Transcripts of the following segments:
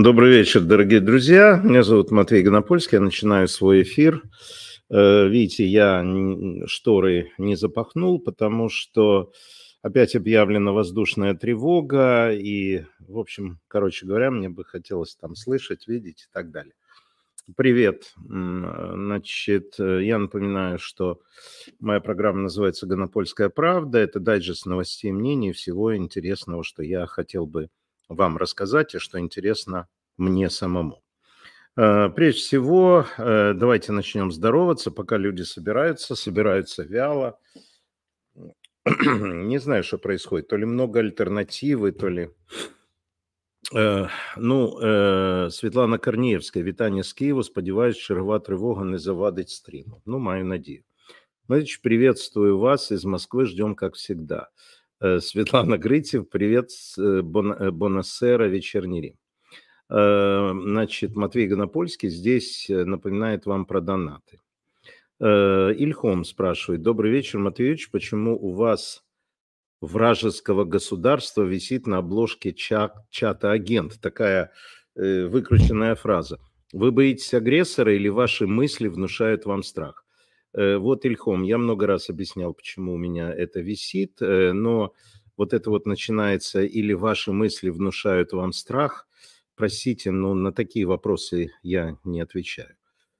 Добрый вечер, дорогие друзья. Меня зовут Матвей Гонопольский. Я начинаю свой эфир. Видите, я шторы не запахнул, потому что опять объявлена воздушная тревога. И, в общем, короче говоря, мне бы хотелось там слышать, видеть и так далее. Привет. Значит, я напоминаю, что моя программа называется «Гонопольская правда». Это дайджест новостей, мнений, всего интересного, что я хотел бы вам рассказать и что интересно мне самому. Прежде всего, давайте начнем здороваться, пока люди собираются вяло. Не знаю, что происходит. То ли много альтернативы, то ли... Світлана Корнієвська, вітання з Києва. Сподіваюсь, чергова тривога не завадить стриму. Ну, маю надію. Матвеич, приветствую вас из Москвы, ждем, как всегда. Светлана Грытьев, привет с Бонасера, вечерний Рим. Значит, Матвей Гонопольский здесь напоминает вам про донаты. Ильхом спрашивает. Добрый вечер, Матвеевич. Почему у вас вражеского государства висит на обложке чата агент? Такая выкрученная фраза. Вы боитесь агрессора или ваши мысли внушают вам страх? Вот, Ильхом, я много раз объяснял, почему у меня это висит, но вот это вот начинается, или ваши мысли внушают вам страх. Простите, но на такие вопросы я не отвечаю.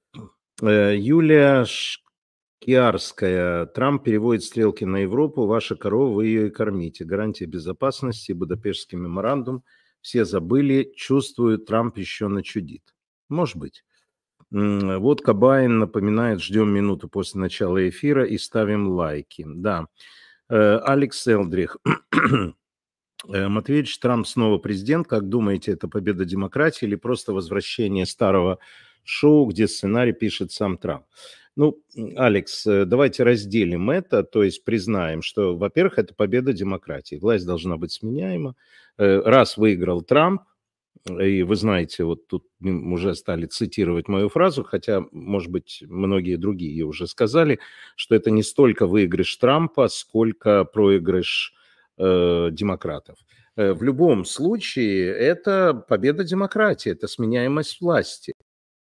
Юлия Шкиарская. Трамп переводит стрелки на Европу. Ваша корова, вы ее и кормите. Гарантия безопасности, Будапештский меморандум. Все забыли, чувствуют, Трамп еще начудит. Может быть. Вот Кабайн напоминает, ждем минуту после начала эфира и ставим лайки. Да. Алекс Элдрих. Матвеевич, Трамп снова президент. Как думаете, это победа демократии или просто возвращение старого шоу, где сценарий пишет сам Трамп? Ну, Алекс, давайте разделим это, то есть признаем, что, во-первых, это победа демократии. Власть должна быть сменяема. Раз выиграл Трамп, и вы знаете, вот тут уже стали цитировать мою фразу, хотя, может быть, многие другие ее уже сказали, что это не столько выигрыш Трампа, сколько проигрыш демократов. В любом случае, это победа демократии, это сменяемость власти.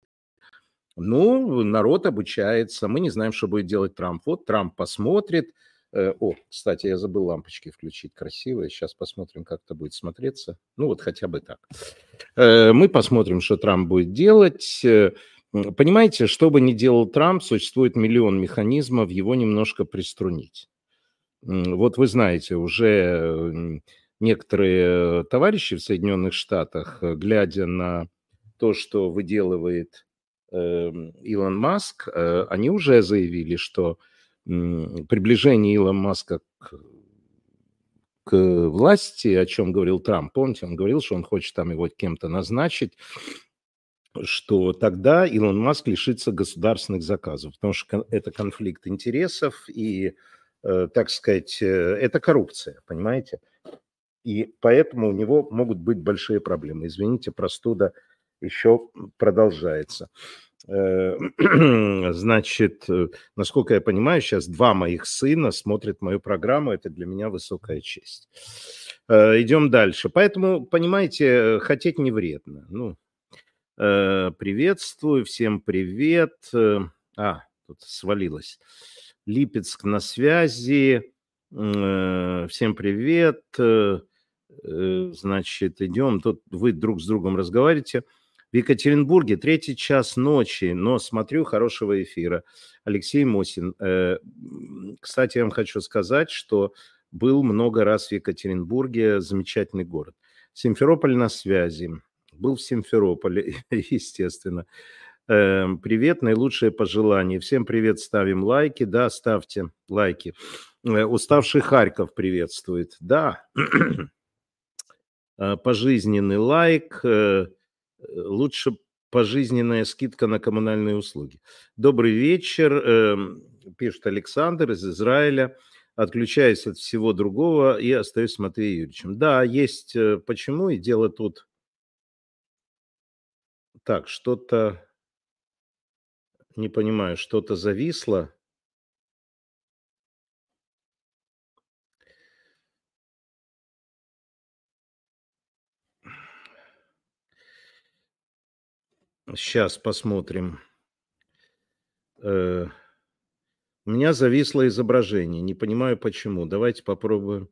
Ну, народ обучается, мы не знаем, что будет делать Трамп. Вот Трамп посмотрит. О, кстати, я забыл лампочки включить красивые. Сейчас посмотрим, как это будет смотреться. Ну, вот хотя бы так. Мы посмотрим, что Трамп будет делать. Понимаете, что бы ни делал Трамп, существует миллион механизмов его немножко приструнить. Вот вы знаете, уже некоторые товарищи в Соединенных Штатах, глядя на то, что выделывает Илон Маск, они уже заявили, что приближение Илона Маска к власти, о чем говорил Трамп, помните, он говорил, что он хочет там его кем-то назначить, что тогда Илон Маск лишится государственных заказов, потому что это конфликт интересов и, так сказать, это коррупция, понимаете? И поэтому у него могут быть большие проблемы. Извините, простуда еще продолжается. Значит, насколько я понимаю, сейчас 2 моих сына смотрят мою программу. Это для меня высокая честь. Идем дальше. Поэтому, понимаете, хотеть не вредно. Ну, приветствую, всем привет. Тут свалилось. Липецк на связи. Всем привет. Значит, идем. Тут вы друг с другом разговариваете. В Екатеринбурге 3 час ночи, но смотрю, хорошего эфира. Алексей Мосин. Кстати, я вам хочу сказать, что был много раз в Екатеринбурге, замечательный город. Симферополь на связи. Был в Симферополе, естественно. Привет, наилучшие пожелания. Всем привет, ставим лайки. Да, ставьте лайки. Уставший Харьков приветствует. Да, пожизненный лайк. Лучше пожизненная скидка на коммунальные услуги. Добрый вечер, пишет Александр из Израиля. Отключаюсь от всего другого и остаюсь с Матвеем Юрьевичем. Да, есть почему, и дело тут... Так, что-то... Не понимаю, что-то зависло. Сейчас посмотрим. Э, У меня зависло изображение. Не понимаю почему. Давайте попробуем.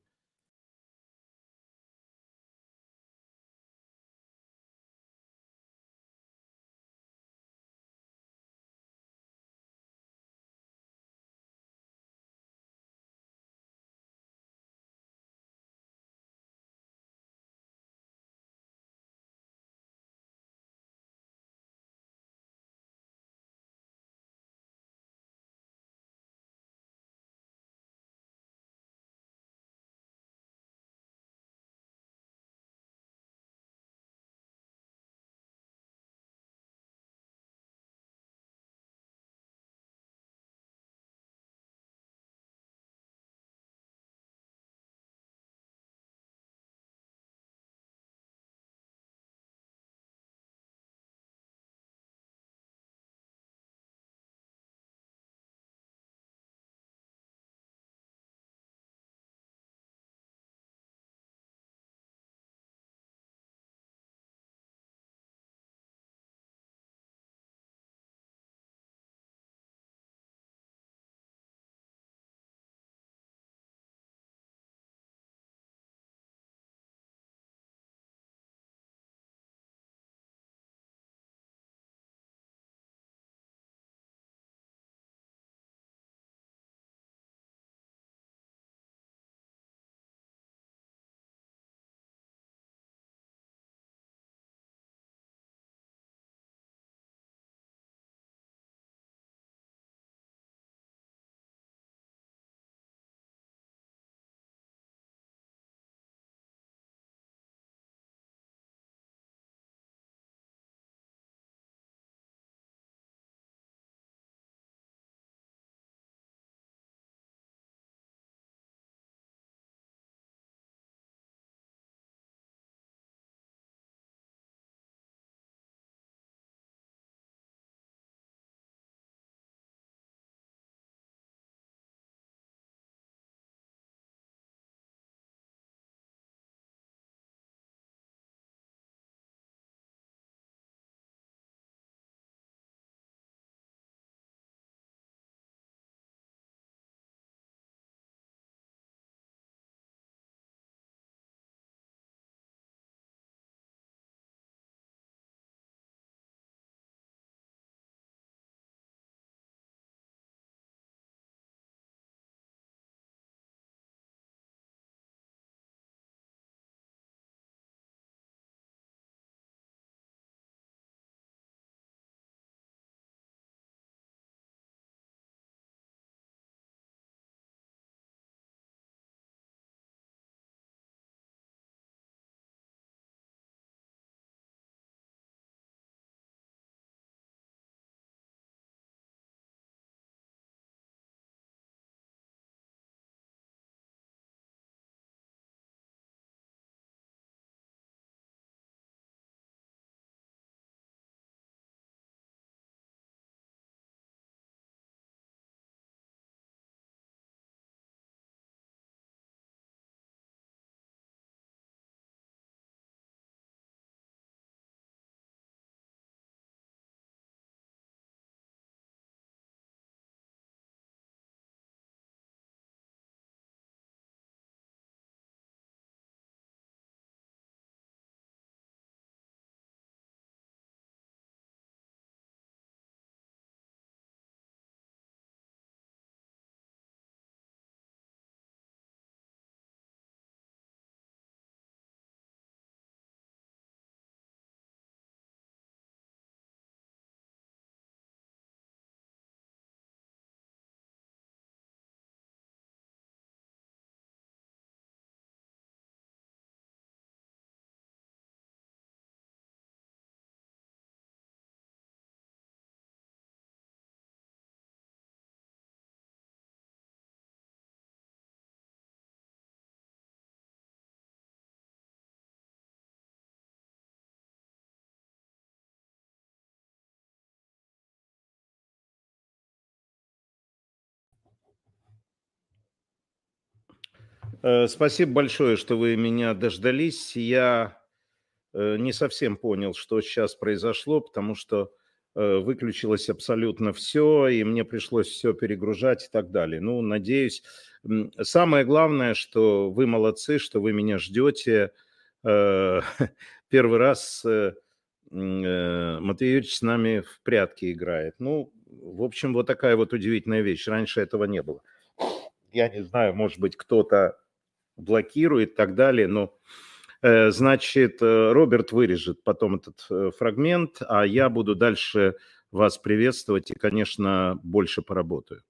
Спасибо большое, что вы меня дождались. Я не совсем понял, что сейчас произошло, потому что выключилось абсолютно все, и мне пришлось все перегружать и так далее. Ну, надеюсь, самое главное, что вы молодцы, что вы меня ждете. Первый раз Матвей Юрьевич с нами в прятки играет. Ну, в общем, вот такая вот удивительная вещь. Раньше этого не было. Я не знаю, может быть, кто-то блокирует и так далее, но, значит, Роберт вырежет потом этот фрагмент, а я буду дальше вас приветствовать и, конечно, больше поработаю.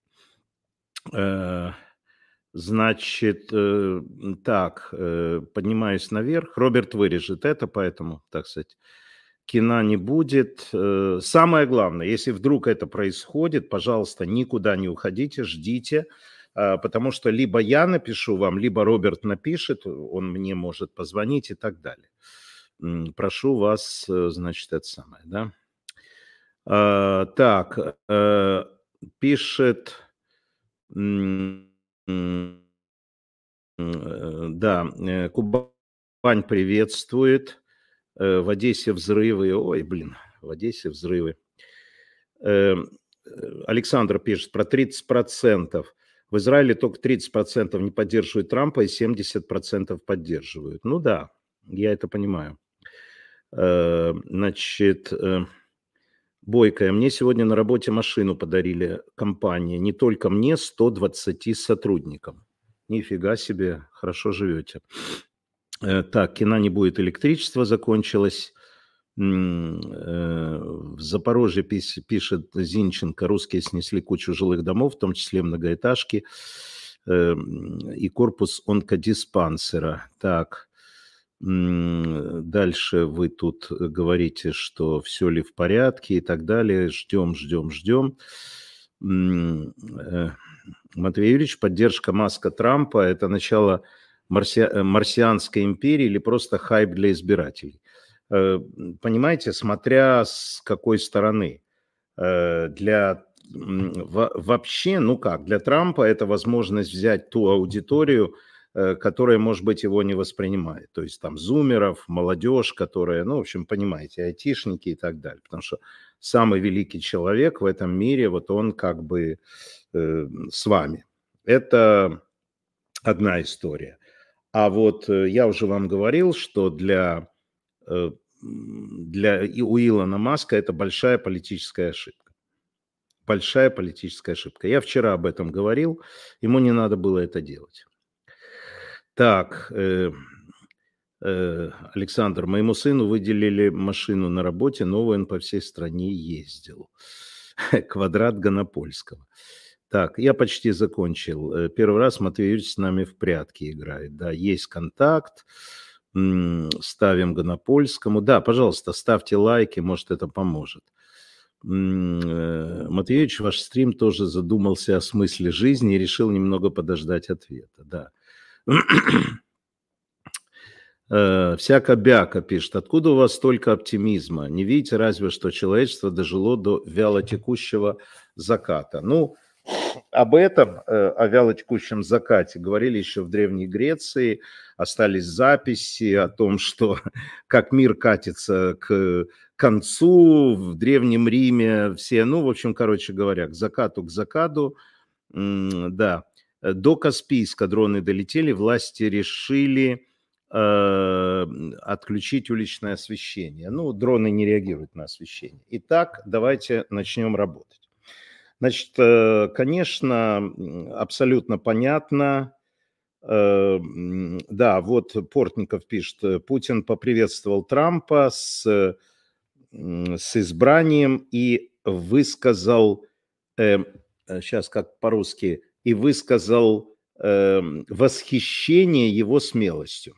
Значит, так, поднимаюсь наверх. Роберт вырежет это, поэтому, так сказать, кино не будет. Самое главное, если вдруг это происходит, пожалуйста, никуда не уходите, ждите, потому что либо я напишу вам, либо Роберт напишет, он мне может позвонить и так далее. Прошу вас, значит, это самое, да. Так, пишет... Да, Кубань приветствует. В Одессе взрывы. Ой, блин, в Одессе взрывы. Александр пишет про 30%. В Израиле только 30% не поддерживают Трампа и 70% поддерживают. Ну да, я это понимаю. Значит, Бойкая, мне сегодня на работе машину подарили компания. Не только мне, 120 сотрудникам. Нифига себе, хорошо живете. Так, кино не будет, электричество закончилось. В Запорожье пишет Зинченко, русские снесли кучу жилых домов, в том числе многоэтажки, и корпус онкодиспансера. Так, дальше вы тут говорите, что все ли в порядке и так далее. Ждем. Матвей Юрьевич, поддержка Маска Трампа – это начало марсианской империи или просто хайп для избирателей? Понимаете, смотря с какой стороны. Вообще, ну как, для Трампа это возможность взять ту аудиторию, которая, может быть, его не воспринимает. То есть там зумеров, молодежь, которая, ну, в общем, понимаете, айтишники и так далее. Потому что самый великий человек в этом мире, вот он как бы с вами. Это одна история. А вот я уже вам говорил, что для у Илона Маска это большая политическая ошибка. Большая политическая ошибка. Я вчера об этом говорил, ему не надо было это делать. Так, Александр, моему сыну выделили машину на работе, новую, он по всей стране ездил. Квадрат Гонопольского. Так, я почти закончил. Первый раз Матвей Юрьевич с нами в прятки играет. Да, есть контакт. Ставим Гонопольскому. Да, пожалуйста, ставьте лайки, может, это поможет. Матвей Юрьевич, ваш стрим тоже задумался о смысле жизни и решил немного подождать ответа. Да. Всяко-бяко пишет. Откуда у вас столько оптимизма? Не видите разве, что человечество дожило до вялотекущего заката? Ну, об этом, о вялотекущем закате, говорили еще в Древней Греции. Остались записи о том, что как мир катится к концу, в Древнем Риме все, ну, в общем, короче говоря, к закату. Да. До Каспийска дроны долетели, власти решили отключить уличное освещение. Ну, дроны не реагируют на освещение. Итак, давайте начнем работать. Значит, конечно, абсолютно понятно. Да, вот Портников пишет, Путин поприветствовал Трампа с избранием и высказал, сейчас как по-русски, и высказал восхищение его смелостью.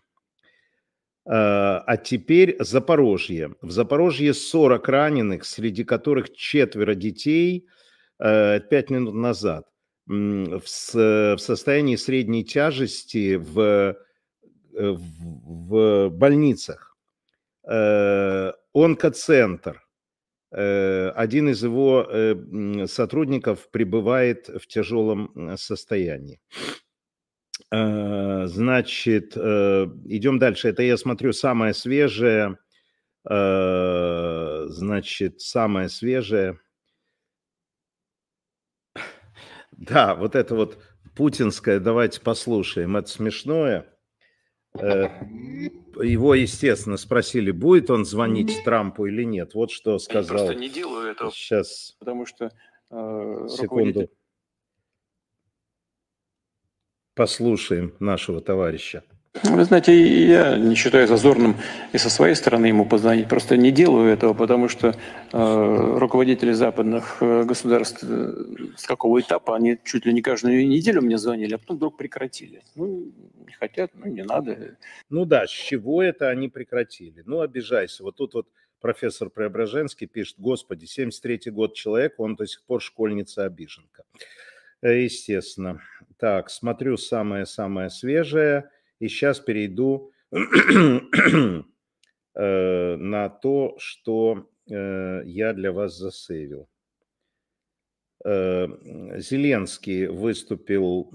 А теперь Запорожье. В Запорожье 40 раненых, среди которых 4 детей, 5 минут назад, в состоянии средней тяжести в больницах. Онкоцентр. Один из его сотрудников пребывает в тяжелом состоянии. Значит, идем дальше. Это, я смотрю, самое свежее. Значит, самое свежее. Да, вот это вот путинское, давайте послушаем, это смешное. Его, естественно, спросили, будет он звонить Трампу или нет. Вот что сказал. Я просто не делаю этого, сейчас, потому что секунду. Послушаем нашего товарища. Вы знаете, я не считаю зазорным и со своей стороны ему позвонить. Просто не делаю этого, потому что руководители западных государств с какого этапа, они чуть ли не каждую неделю мне звонили, а потом вдруг прекратили. Ну, не хотят, ну, не надо. Ну да, с чего это они прекратили? Ну, обижайся. Вот тут вот профессор Преображенский пишет, господи, 73-й год человек, он до сих пор школьница-обиженка. Естественно. Так, смотрю самое-самое свежее. И сейчас перейду на то, что я для вас засейвил. Зеленский выступил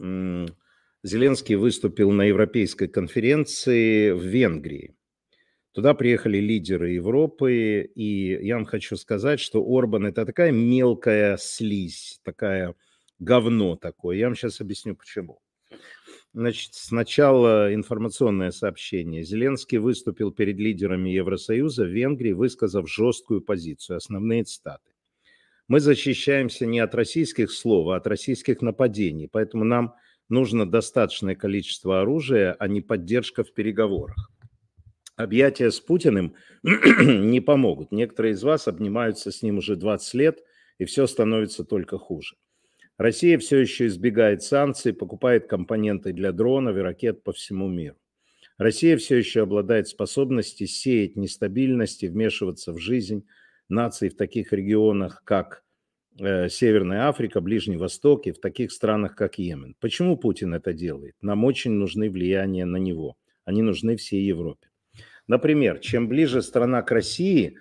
на Европейской конференции в Венгрии. Туда приехали лидеры Европы, и я вам хочу сказать, что Орбан – это такая мелкая слизь, такая говно такое. Я вам сейчас объясню, почему. Значит, сначала информационное сообщение. Зеленский выступил перед лидерами Евросоюза в Венгрии, высказав жесткую позицию. Основные цитаты. Мы защищаемся не от российских слов, а от российских нападений. Поэтому нам нужно достаточное количество оружия, а не поддержка в переговорах. Объятия с Путиным не помогут. Некоторые из вас обнимаются с ним уже 20 лет, и все становится только хуже. Россия все еще избегает санкций, покупает компоненты для дронов и ракет по всему миру. Россия все еще обладает способностью сеять нестабильность и вмешиваться в жизнь наций в таких регионах, как Северная Африка, Ближний Восток и в таких странах, как Йемен. Почему Путин это делает? Нам очень нужны влияния на него. Они нужны всей Европе. Например, чем ближе страна к России,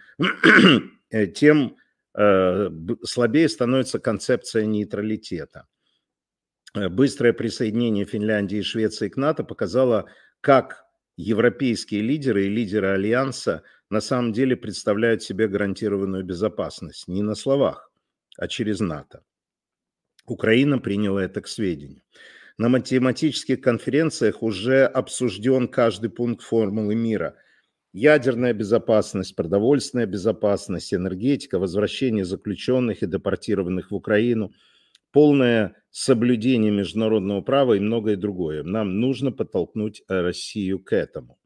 тем слабее становится концепция нейтралитета. Быстрое присоединение Финляндии и Швеции к НАТО показало, как европейские лидеры и лидеры Альянса на самом деле представляют себе гарантированную безопасность. Не на словах, а через НАТО. Украина приняла это к сведению. На математических конференциях уже обсужден каждый пункт формулы мира. Ядерная безопасность, продовольственная безопасность, энергетика, возвращение заключенных и депортированных в Украину, полное соблюдение международного права и многое другое. Нам нужно подтолкнуть Россию к этому.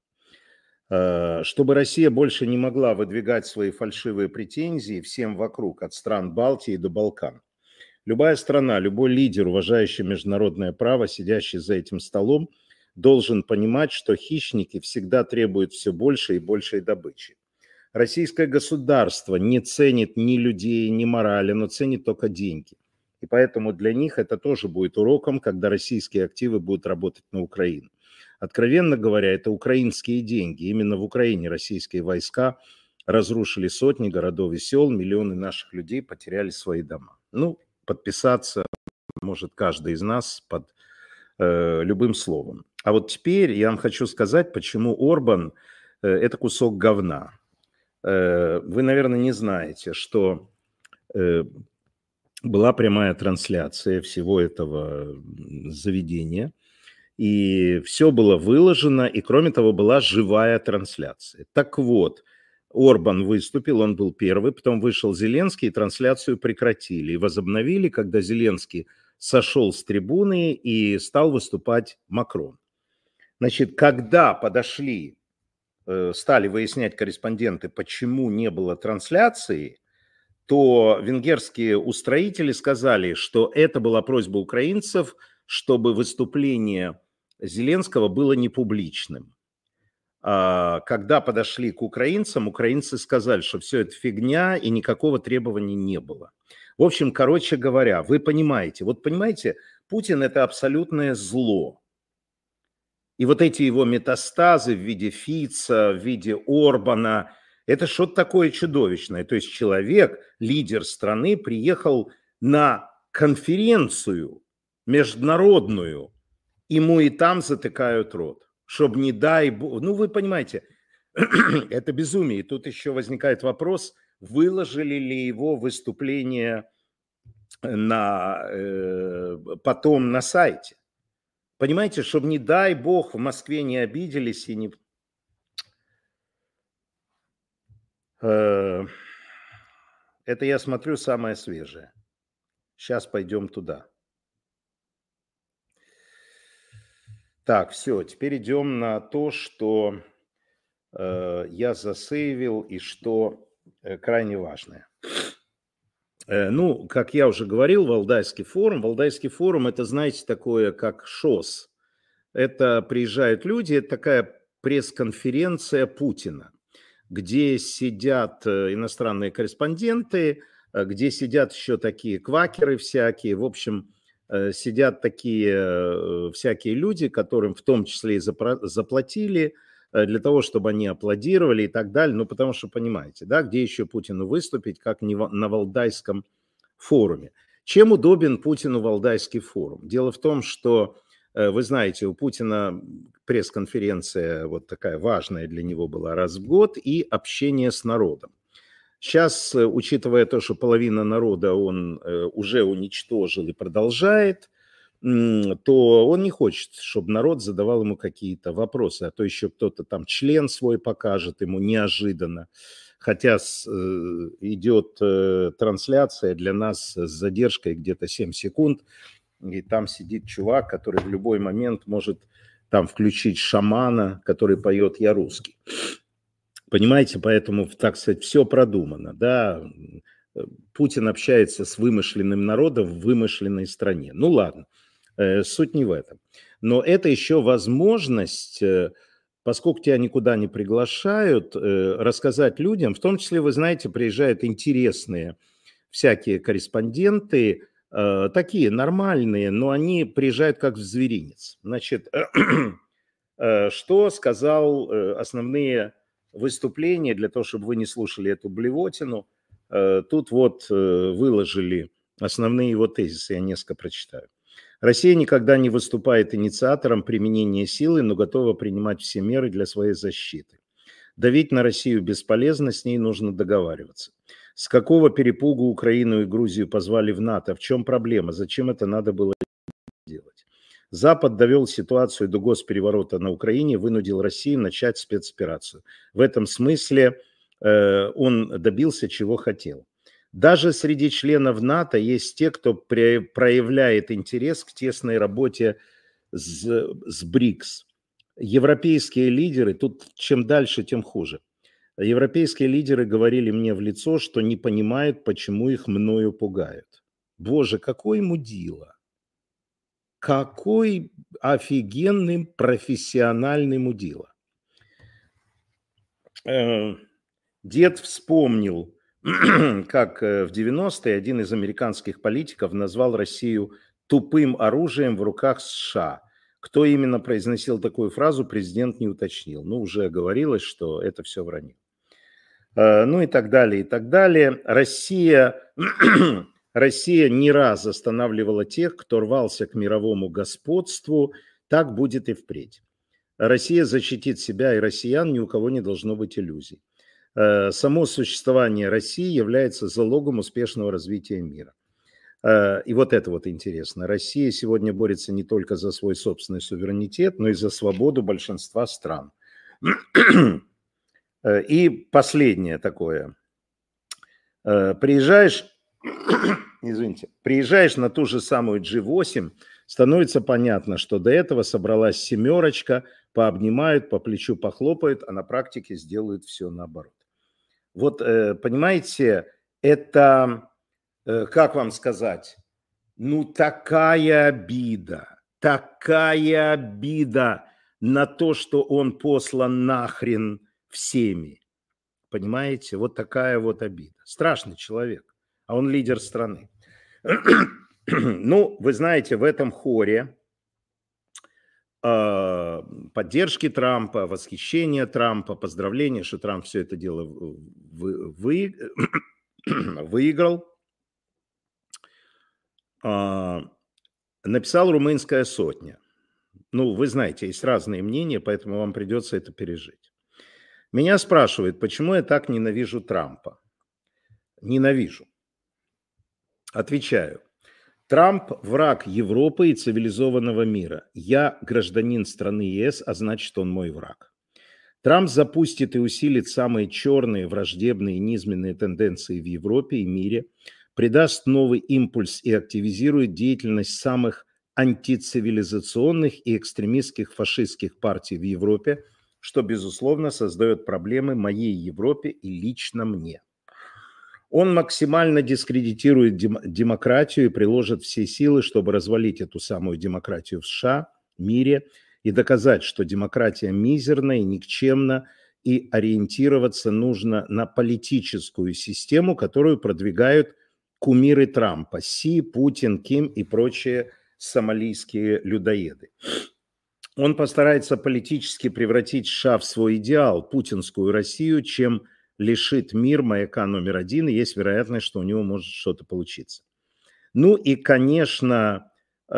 Чтобы Россия больше не могла выдвигать свои фальшивые претензии всем вокруг, от стран Балтии до Балкан. Любая страна, любой лидер, уважающий международное право, сидящий за этим столом, должен понимать, что хищники всегда требуют все больше и большей добычи. Российское государство не ценит ни людей, ни морали, но ценит только деньги. И поэтому для них это тоже будет уроком, когда российские активы будут работать на Украину. Откровенно говоря, это украинские деньги. Именно в Украине российские войска разрушили сотни городов и сел, миллионы наших людей потеряли свои дома. Ну, подписаться может каждый из нас под любым словом. А вот теперь я вам хочу сказать, почему Орбан это кусок говна. Вы, наверное, не знаете, что была прямая трансляция всего этого заведения, и все было выложено, и кроме того была живая трансляция. Так вот, Орбан выступил, он был первый, потом вышел Зеленский, и трансляцию прекратили. И возобновили, когда Зеленский сошел с трибуны и стал выступать Макрон. Значит, когда подошли, стали выяснять корреспонденты, почему не было трансляции, то венгерские устроители сказали, что это была просьба украинцев, чтобы выступление Зеленского было не публичным. Когда подошли к украинцам, украинцы сказали, что все это фигня и никакого требования не было. В общем, короче говоря, вы понимаете, вот понимаете, Путин – это абсолютное зло. И вот эти его метастазы в виде Фица, в виде Орбана – это что-то такое чудовищное. То есть человек, лидер страны, приехал на конференцию международную, ему и там затыкают рот. Чтобы не дай бог, ну вы понимаете, Это безумие. И тут еще возникает вопрос, выложили ли его выступление потом на сайте. Понимаете, чтобы, не дай бог, в Москве не обиделись и не... Это я смотрю самое свежее. Сейчас пойдем туда. Так, все, теперь идем на то, что я засейвил и что крайне важное. Ну, как я уже говорил, Валдайский форум. Валдайский форум – это, знаете, такое, как ШОС. Это приезжают люди, это такая пресс-конференция Путина, где сидят иностранные корреспонденты, где сидят еще такие квакеры всякие. В общем, сидят такие всякие люди, которым в том числе и заплатили для того, чтобы они аплодировали и так далее. Ну, потому что, понимаете, да, где еще Путину выступить, как не на Валдайском форуме. Чем удобен Путину Валдайский форум? Дело в том, что, вы знаете, у Путина пресс-конференция вот такая важная для него была раз в год и общение с народом. Сейчас, учитывая то, что половина народа он уже уничтожил и продолжает, то он не хочет, чтобы народ задавал ему какие-то вопросы, а то еще кто-то там член свой покажет ему неожиданно. Хотя идет трансляция для нас с задержкой где-то 7 секунд, и там сидит чувак, который в любой момент может там включить шамана, который поет «Я русский». Понимаете, поэтому, так сказать, все продумано, да. Путин общается с вымышленным народом в вымышленной стране. Ну ладно, суть не в этом. Но это еще возможность, поскольку тебя никуда не приглашают, рассказать людям, в том числе, вы знаете, приезжают интересные всякие корреспонденты, такие нормальные, но они приезжают как в зверинец. Значит, что сказал основные выступления, для того, чтобы вы не слушали эту блевотину, тут вот выложили основные его тезисы, я несколько прочитаю. Россия никогда не выступает инициатором применения силы, но готова принимать все меры для своей защиты. Давить на Россию бесполезно, с ней нужно договариваться. С какого перепугу Украину и Грузию позвали в НАТО? В чем проблема? Зачем это надо было делать? Запад довел ситуацию до госпереворота на Украине, вынудил Россию начать спецоперацию. В этом смысле он добился, чего хотел. Даже среди членов НАТО есть те, кто проявляет интерес к тесной работе с БРИКС. Европейские лидеры, тут чем дальше, тем хуже. Европейские лидеры говорили мне в лицо, что не понимают, почему их мною пугают. Боже, какой мудила! Какой офигенный профессиональный мудила. Дед вспомнил, как в 90-е один из американских политиков назвал Россию тупым оружием в руках США. Кто именно произносил такую фразу, президент не уточнил. Ну, уже говорилось, что это все вранье. Ну и так далее, и так далее. Россия не раз останавливала тех, кто рвался к мировому господству. Так будет и впредь. Россия защитит себя и россиян, ни у кого не должно быть иллюзий. Само существование России является залогом успешного развития мира. И вот это вот интересно. Россия сегодня борется не только за свой собственный суверенитет, но и за свободу большинства стран. И последнее такое. Приезжаешь на ту же самую G8, становится понятно, что до этого собралась семерочка, пообнимают, по плечу похлопают, а на практике сделают все наоборот. Вот, понимаете, это, как вам сказать, ну такая обида на то, что он послан нахрен всеми. Понимаете, вот такая вот обида. Страшный человек, а он лидер страны. Ну, вы знаете, в этом хоре поддержки Трампа, восхищения Трампа, поздравления, что Трамп все это дело выиграл, написал «Румынская сотня». Ну, вы знаете, есть разные мнения, поэтому вам придется это пережить. Меня спрашивают, почему я так ненавижу Трампа. Ненавижу. Отвечаю. Трамп – враг Европы и цивилизованного мира. Я гражданин страны ЕС, а значит, он мой враг. Трамп запустит и усилит самые черные, враждебные и низменные тенденции в Европе и мире, придаст новый импульс и активизирует деятельность самых антицивилизационных и экстремистских фашистских партий в Европе, что, безусловно, создает проблемы моей Европе и лично мне. Он максимально дискредитирует демократию и приложит все силы, чтобы развалить эту самую демократию в США, мире, и доказать, что демократия мизерна и никчемна, и ориентироваться нужно на политическую систему, которую продвигают кумиры Трампа: Си, Путин, Ким и прочие сомалийские людоеды. Он постарается политически превратить США в свой идеал, путинскую Россию, чем лишит мир маяка номер один, и есть вероятность, что у него может что-то получиться. Ну и, конечно,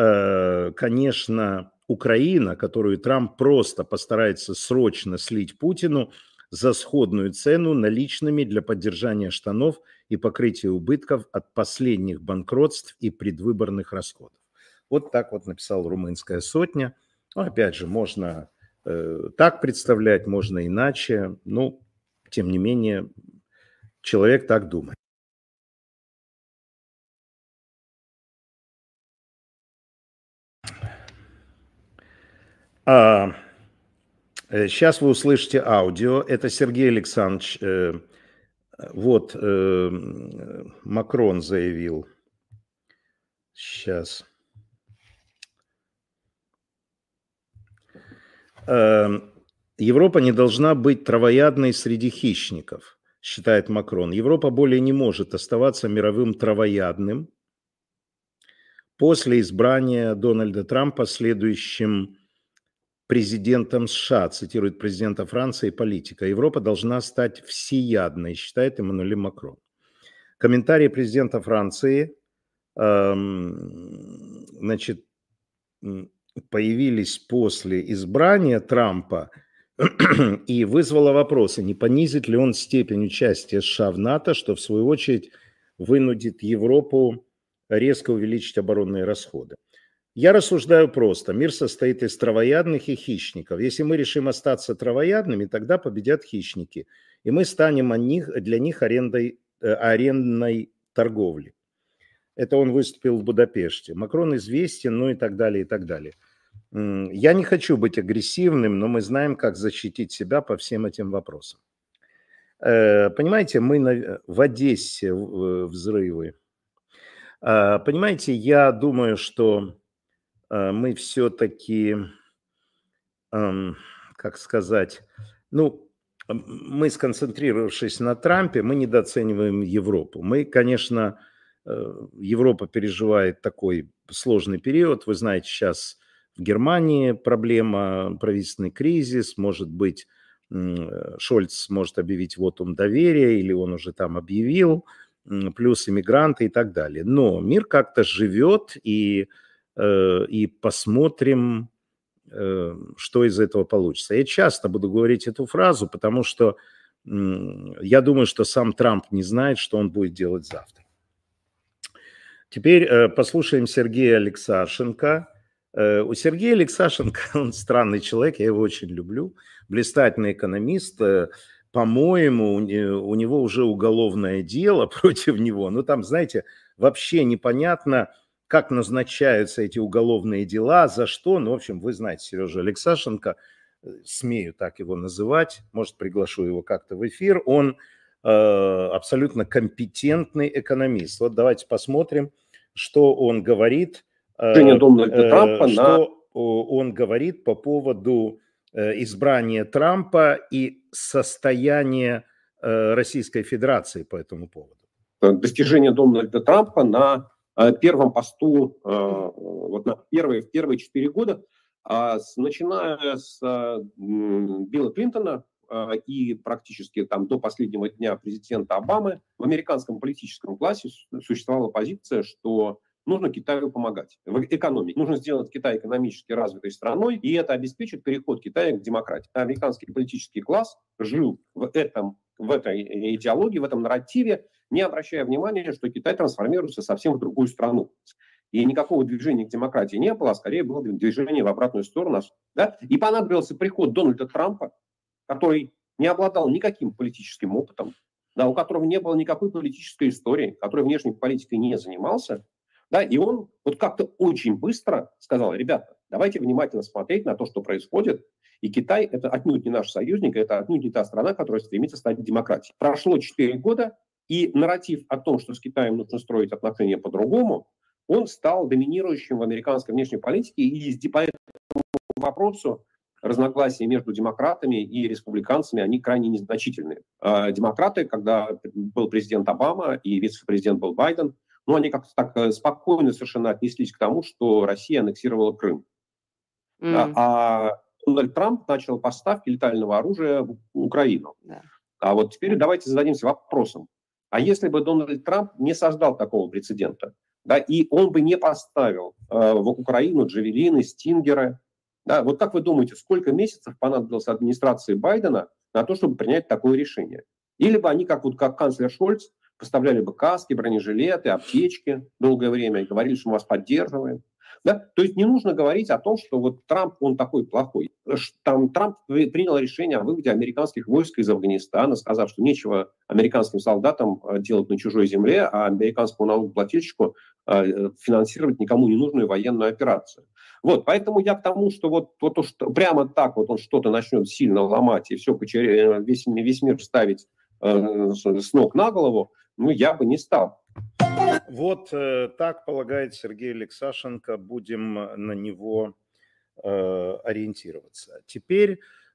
Украина, которую Трамп просто постарается срочно слить Путину за сходную цену наличными для поддержания штанов и покрытия убытков от последних банкротств и предвыборных расходов. Вот так вот написал «Румынская сотня». Ну, опять же, можно так представлять, можно иначе. Ну, тем не менее, человек так думает. Сейчас вы услышите аудио. Это Сергей Александрович. Вот Макрон заявил. Сейчас. Европа не должна быть травоядной среди хищников, считает Макрон. Европа более не может оставаться мировым травоядным. После избрания Дональда Трампа следующим президентом США, цитирует президента Франции, политика. Европа должна стать всеядной, считает Эммануэль Макрон. Комментарии президента Франции, значит, появились после избрания Трампа и вызвало вопросы, не понизит ли он степень участия США в НАТО, что в свою очередь вынудит Европу резко увеличить оборонные расходы. Я рассуждаю просто. Мир состоит из травоядных и хищников. Если мы решим остаться травоядными, тогда победят хищники. И мы станем для них арендной торговли. Это он выступил в Будапеште. Макрон известен, ну и так далее, и так далее. Я не хочу быть агрессивным, но мы знаем, как защитить себя по всем этим вопросам. Понимаете, мы в Одессе взрывы. Понимаете, я думаю, что мы все-таки, как сказать, ну, мы, сконцентрировавшись на Трампе, мы недооцениваем Европу. Мы, конечно, Европа переживает такой сложный период. Вы знаете, сейчас в Германии проблема, правительственный кризис, может быть, Шольц может объявить вотум доверия, или он уже там объявил, плюс иммигранты и так далее. Но мир как-то живет, и посмотрим, что из этого получится. Я часто буду говорить эту фразу, потому что я думаю, что сам Трамп не знает, что он будет делать завтра. Теперь послушаем Сергея Алексашенко. У Сергея Алексашенко, он странный человек, я его очень люблю, блистательный экономист. По-моему, у него уже уголовное дело против него. Но там, знаете, вообще непонятно, как назначаются эти уголовные дела, за что. Ну, в общем, вы знаете Сережу Алексашенко, смею так его называть, может, приглашу его как-то в эфир. Он абсолютно компетентный экономист. Вот давайте посмотрим, что он говорит. Что он говорит по поводу избрания Трампа и состояния Российской Федерации по этому поводу. Достижение Дональда Трампа на первом посту, вот в первые 4 года, начиная с Билла Клинтона и практически там до последнего дня президента Обамы, в американском политическом классе существовала позиция, что нужно Китаю помогать в экономике. Нужно сделать Китай экономически развитой страной, и это обеспечит переход Китая к демократии. Американский политический класс жил в этой идеологии, в этом нарративе, не обращая внимания, что Китай трансформируется совсем в другую страну. И никакого движения к демократии не было, а скорее было движение в обратную сторону. Да? И понадобился приход Дональда Трампа, который не обладал никаким политическим опытом, да, у которого не было никакой политической истории, который внешней политикой не занимался. Да, и он вот как-то очень быстро сказал: ребята, давайте внимательно смотреть на то, что происходит. И Китай – это отнюдь не наш союзник, это отнюдь не та страна, которая стремится стать демократией. Прошло 4 года, и нарратив о том, что с Китаем нужно строить отношения по-другому, он стал доминирующим в американской внешней политике, и по этому вопросу разногласия между демократами и республиканцами, они крайне незначительные. Демократы, когда был президент Обама и вице-президент был Байден, они как-то так спокойно совершенно отнеслись к тому, что Россия аннексировала Крым. А Дональд Трамп начал поставки летального оружия в Украину. Да. А вот теперь давайте зададимся вопросом. А если бы Дональд Трамп не создал такого прецедента, да, и он бы не поставил в Украину джавелины, стингеры, да, вот как вы думаете, сколько месяцев понадобилось администрации Байдена на то, чтобы принять такое решение? Или бы они, как канцлер Шольц, поставляли бы каски, бронежилеты, аптечки долгое время и говорили, что мы вас поддерживаем. Да? То есть не нужно говорить о том, что вот Трамп, он такой плохой. Трамп принял решение о выводе американских войск из Афганистана, сказав, что нечего американским солдатам делать на чужой земле, а американскому налогоплательщику финансировать никому не нужную военную операцию. Вот, поэтому я к тому, что вот что прямо так вот он что-то начнет сильно ломать и все, весь мир ставить с ног на голову, я бы не стал. Вот так полагает Сергей Алексашенко, будем на него ориентироваться. Теперь,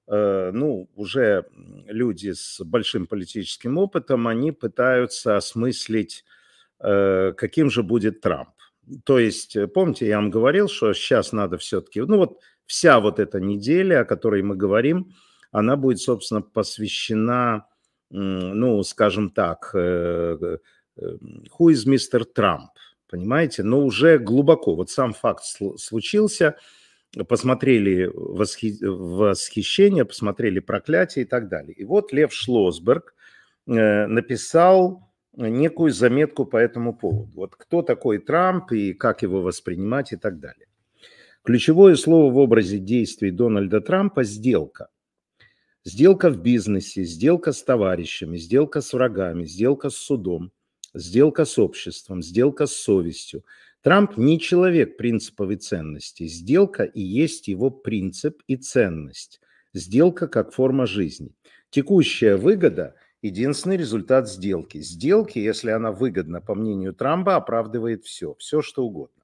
уже люди с большим политическим опытом, они пытаются осмыслить, каким же будет Трамп. То есть, помните, я вам говорил, что сейчас надо все-таки, вся вот эта неделя, о которой мы говорим, она будет, собственно, посвящена, скажем так, who is Mr. Trump, понимаете? Но уже глубоко. Вот сам факт случился, посмотрели восхищение, посмотрели проклятие и так далее. И вот Лев Шлосберг написал некую заметку по этому поводу. Вот кто такой Трамп и как его воспринимать и так далее. Ключевое слово в образе действий Дональда Трампа – сделка. Сделка в бизнесе, сделка с товарищами, сделка с врагами, сделка с судом, сделка с обществом, сделка с совестью. Трамп не человек принципов и ценностей. Сделка и есть его принцип и ценность. Сделка как форма жизни. Текущая выгода – единственный результат сделки. Сделки, если она выгодна, по мнению Трампа, оправдывает все что угодно.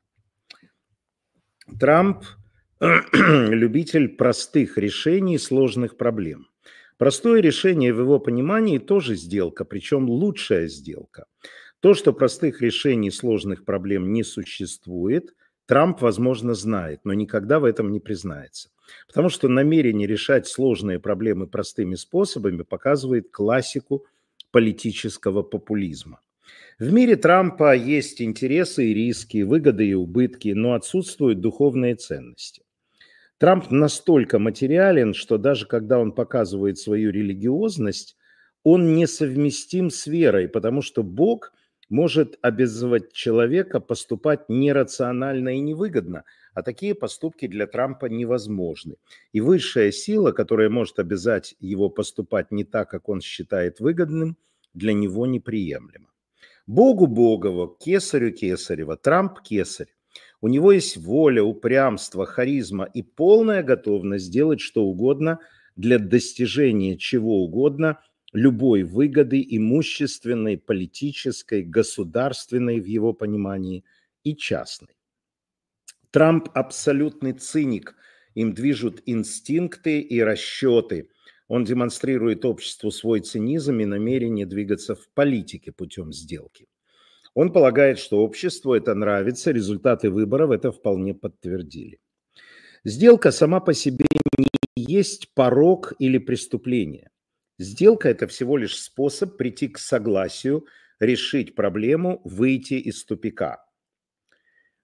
Трамп – любитель простых решений сложных проблем. Простое решение в его понимании тоже сделка, причем лучшая сделка. То, что простых решений сложных проблем не существует, Трамп, возможно, знает, но никогда в этом не признается. Потому что намерение решать сложные проблемы простыми способами показывает классику политического популизма. В мире Трампа есть интересы и риски, выгоды и убытки, но отсутствуют духовные ценности. Трамп настолько материален, что даже когда он показывает свою религиозность, он несовместим с верой, потому что Бог может обязывать человека поступать нерационально и невыгодно, а такие поступки для Трампа невозможны. И высшая сила, которая может обязать его поступать не так, как он считает выгодным, для него неприемлема. Богу Богово, кесарю Кесарева, Трамп кесарь. У него есть воля, упрямство, харизма и полная готовность сделать что угодно для достижения чего угодно, любой выгоды имущественной, политической, государственной в его понимании и частной. Трамп абсолютный циник, им движут инстинкты и расчеты. Он демонстрирует обществу свой цинизм и намерение двигаться в политике путем сделки. Он полагает, что обществу это нравится, результаты выборов это вполне подтвердили. Сделка сама по себе не есть порок или преступление. Сделка – это всего лишь способ прийти к согласию, решить проблему, выйти из тупика.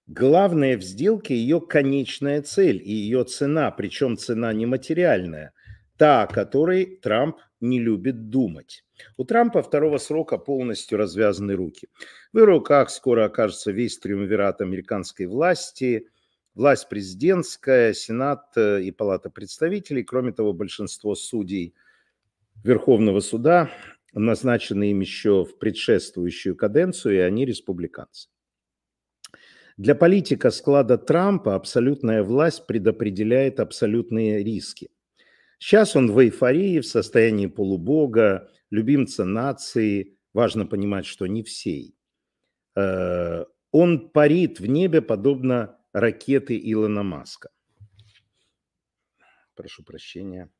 Главное в сделке ее конечная цель и ее цена, причем цена нематериальная, та, о которой Трамп не любит думать. У Трампа второго срока полностью развязаны руки. В его руках скоро окажется весь триумвират американской власти, власть президентская, Сенат и Палата представителей. Кроме того, большинство судей Верховного суда назначены им еще в предшествующую каденцию, и они республиканцы. Для политика склада Трампа абсолютная власть предопределяет абсолютные риски. Сейчас он в эйфории, в состоянии полубога, любимца нации. Важно понимать, что не всей. Он парит в небе, подобно ракеты Илона Маска. Прошу прощения.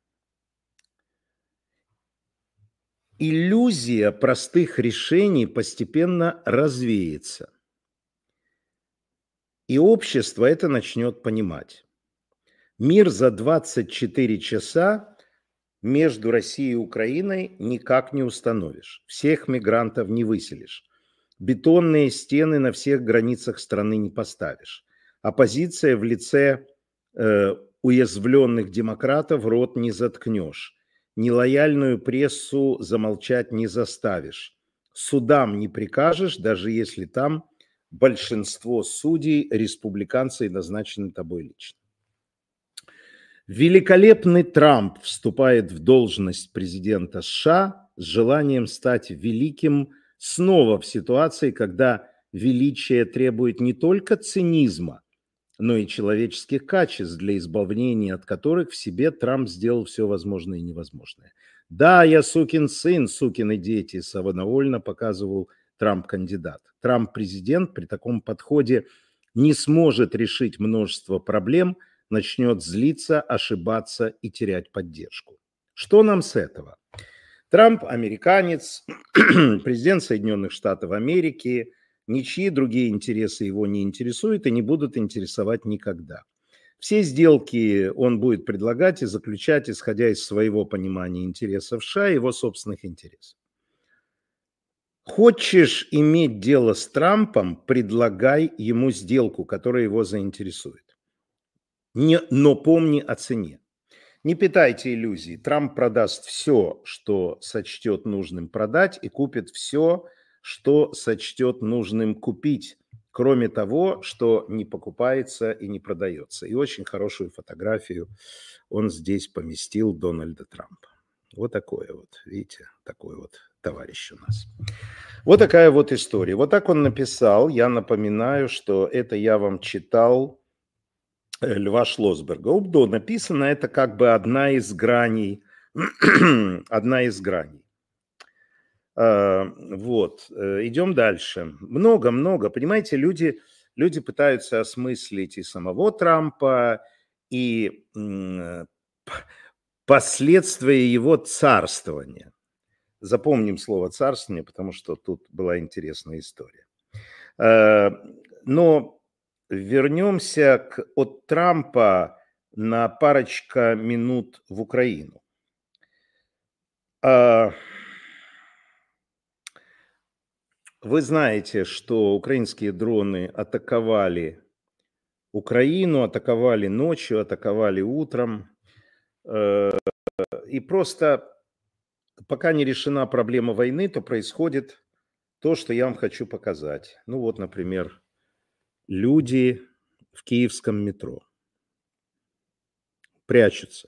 Иллюзия простых решений постепенно развеется. И общество это начнет понимать. Мир за 24 часа между Россией и Украиной никак не установишь. Всех мигрантов не выселишь. Бетонные стены на всех границах страны не поставишь. Оппозиция в лице уязвленных демократов рот не заткнешь. Нелояльную прессу замолчать не заставишь. Судам не прикажешь, даже если там большинство судей республиканцы назначены тобой лично. Великолепный Трамп вступает в должность президента США с желанием стать великим снова в ситуации, когда величие требует не только цинизма, но и человеческих качеств, для избавления от которых в себе Трамп сделал все возможное и невозможное. Да, я сукин сын, сукины дети, самодовольно показывал Трамп-кандидат. Трамп-президент при таком подходе не сможет решить множество проблем, начнет злиться, ошибаться и терять поддержку. Что нам с этого? Трамп – американец, президент Соединенных Штатов Америки, ничьи другие интересы его не интересуют и не будут интересовать никогда. Все сделки он будет предлагать и заключать, исходя из своего понимания интересов США и его собственных интересов. Хочешь иметь дело с Трампом, предлагай ему сделку, которая его заинтересует. Но помни о цене. Не питайте иллюзий. Трамп продаст все, что сочтет нужным продать, и купит все, что сочтет нужным купить, кроме того, что не покупается и не продается. И очень хорошую фотографию он здесь поместил Дональда Трампа. Вот такое вот, видите, такой вот товарищ у нас. Вот такая вот история. Вот так он написал. Я напоминаю, что это я вам читал Льва Шлосберга. Убдо написано, это как бы одна из граней. Одна из граней. Вот, идем дальше. Много-много. Понимаете, люди пытаются осмыслить и самого Трампа, и последствия его царствования. Запомним слово царствование, потому что тут была интересная история. Но вернемся от Трампа на парочку минут в Украину. Вы знаете, что украинские дроны атаковали Украину, атаковали ночью, атаковали утром. И просто пока не решена проблема войны, то происходит то, что я вам хочу показать. Ну вот, например, люди в киевском метро прячутся.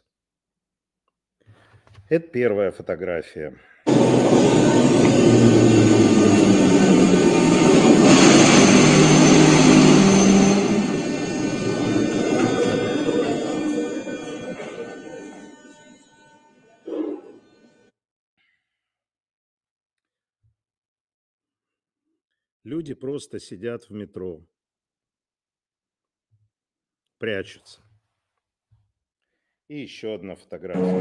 Это первая фотография. Люди просто сидят в метро, прячутся. И еще одна фотография.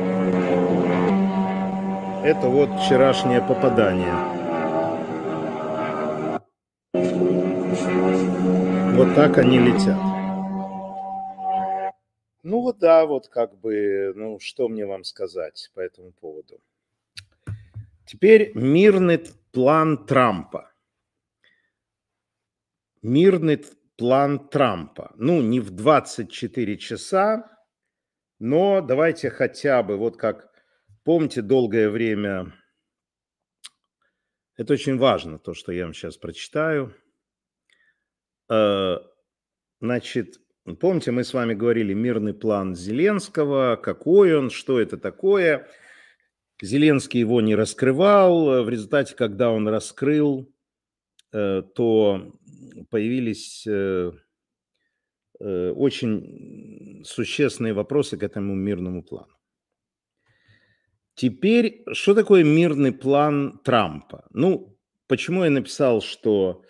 Это вот вчерашнее попадание. Вот так они летят. Ну вот да, вот как бы, ну что мне вам сказать по этому поводу. Теперь мирный план Трампа. Мирный план Трампа. Ну, не в 24 часа, но давайте хотя бы, вот как, помните, долгое время, это очень важно, то, что я вам сейчас прочитаю. Значит, помните, мы с вами говорили мирный план Зеленского, какой он, что это такое. Зеленский его не раскрывал. В результате, когда он раскрыл, то появились очень существенные вопросы к этому мирному плану. Теперь, что такое мирный план Трампа? Ну, почему я написал, что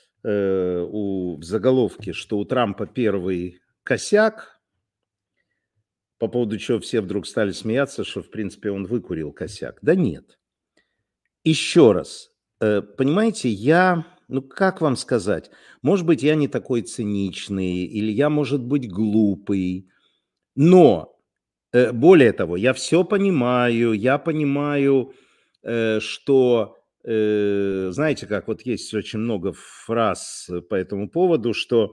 в заголовке, что у Трампа первый косяк, по поводу чего все вдруг стали смеяться, что, в принципе, он выкурил косяк. Да нет. Еще раз, понимаете, ну как вам сказать, может быть, я не такой циничный, или я, может быть, глупый, но, более того, я все понимаю, я понимаю, что, знаете, как вот есть очень много фраз по этому поводу, что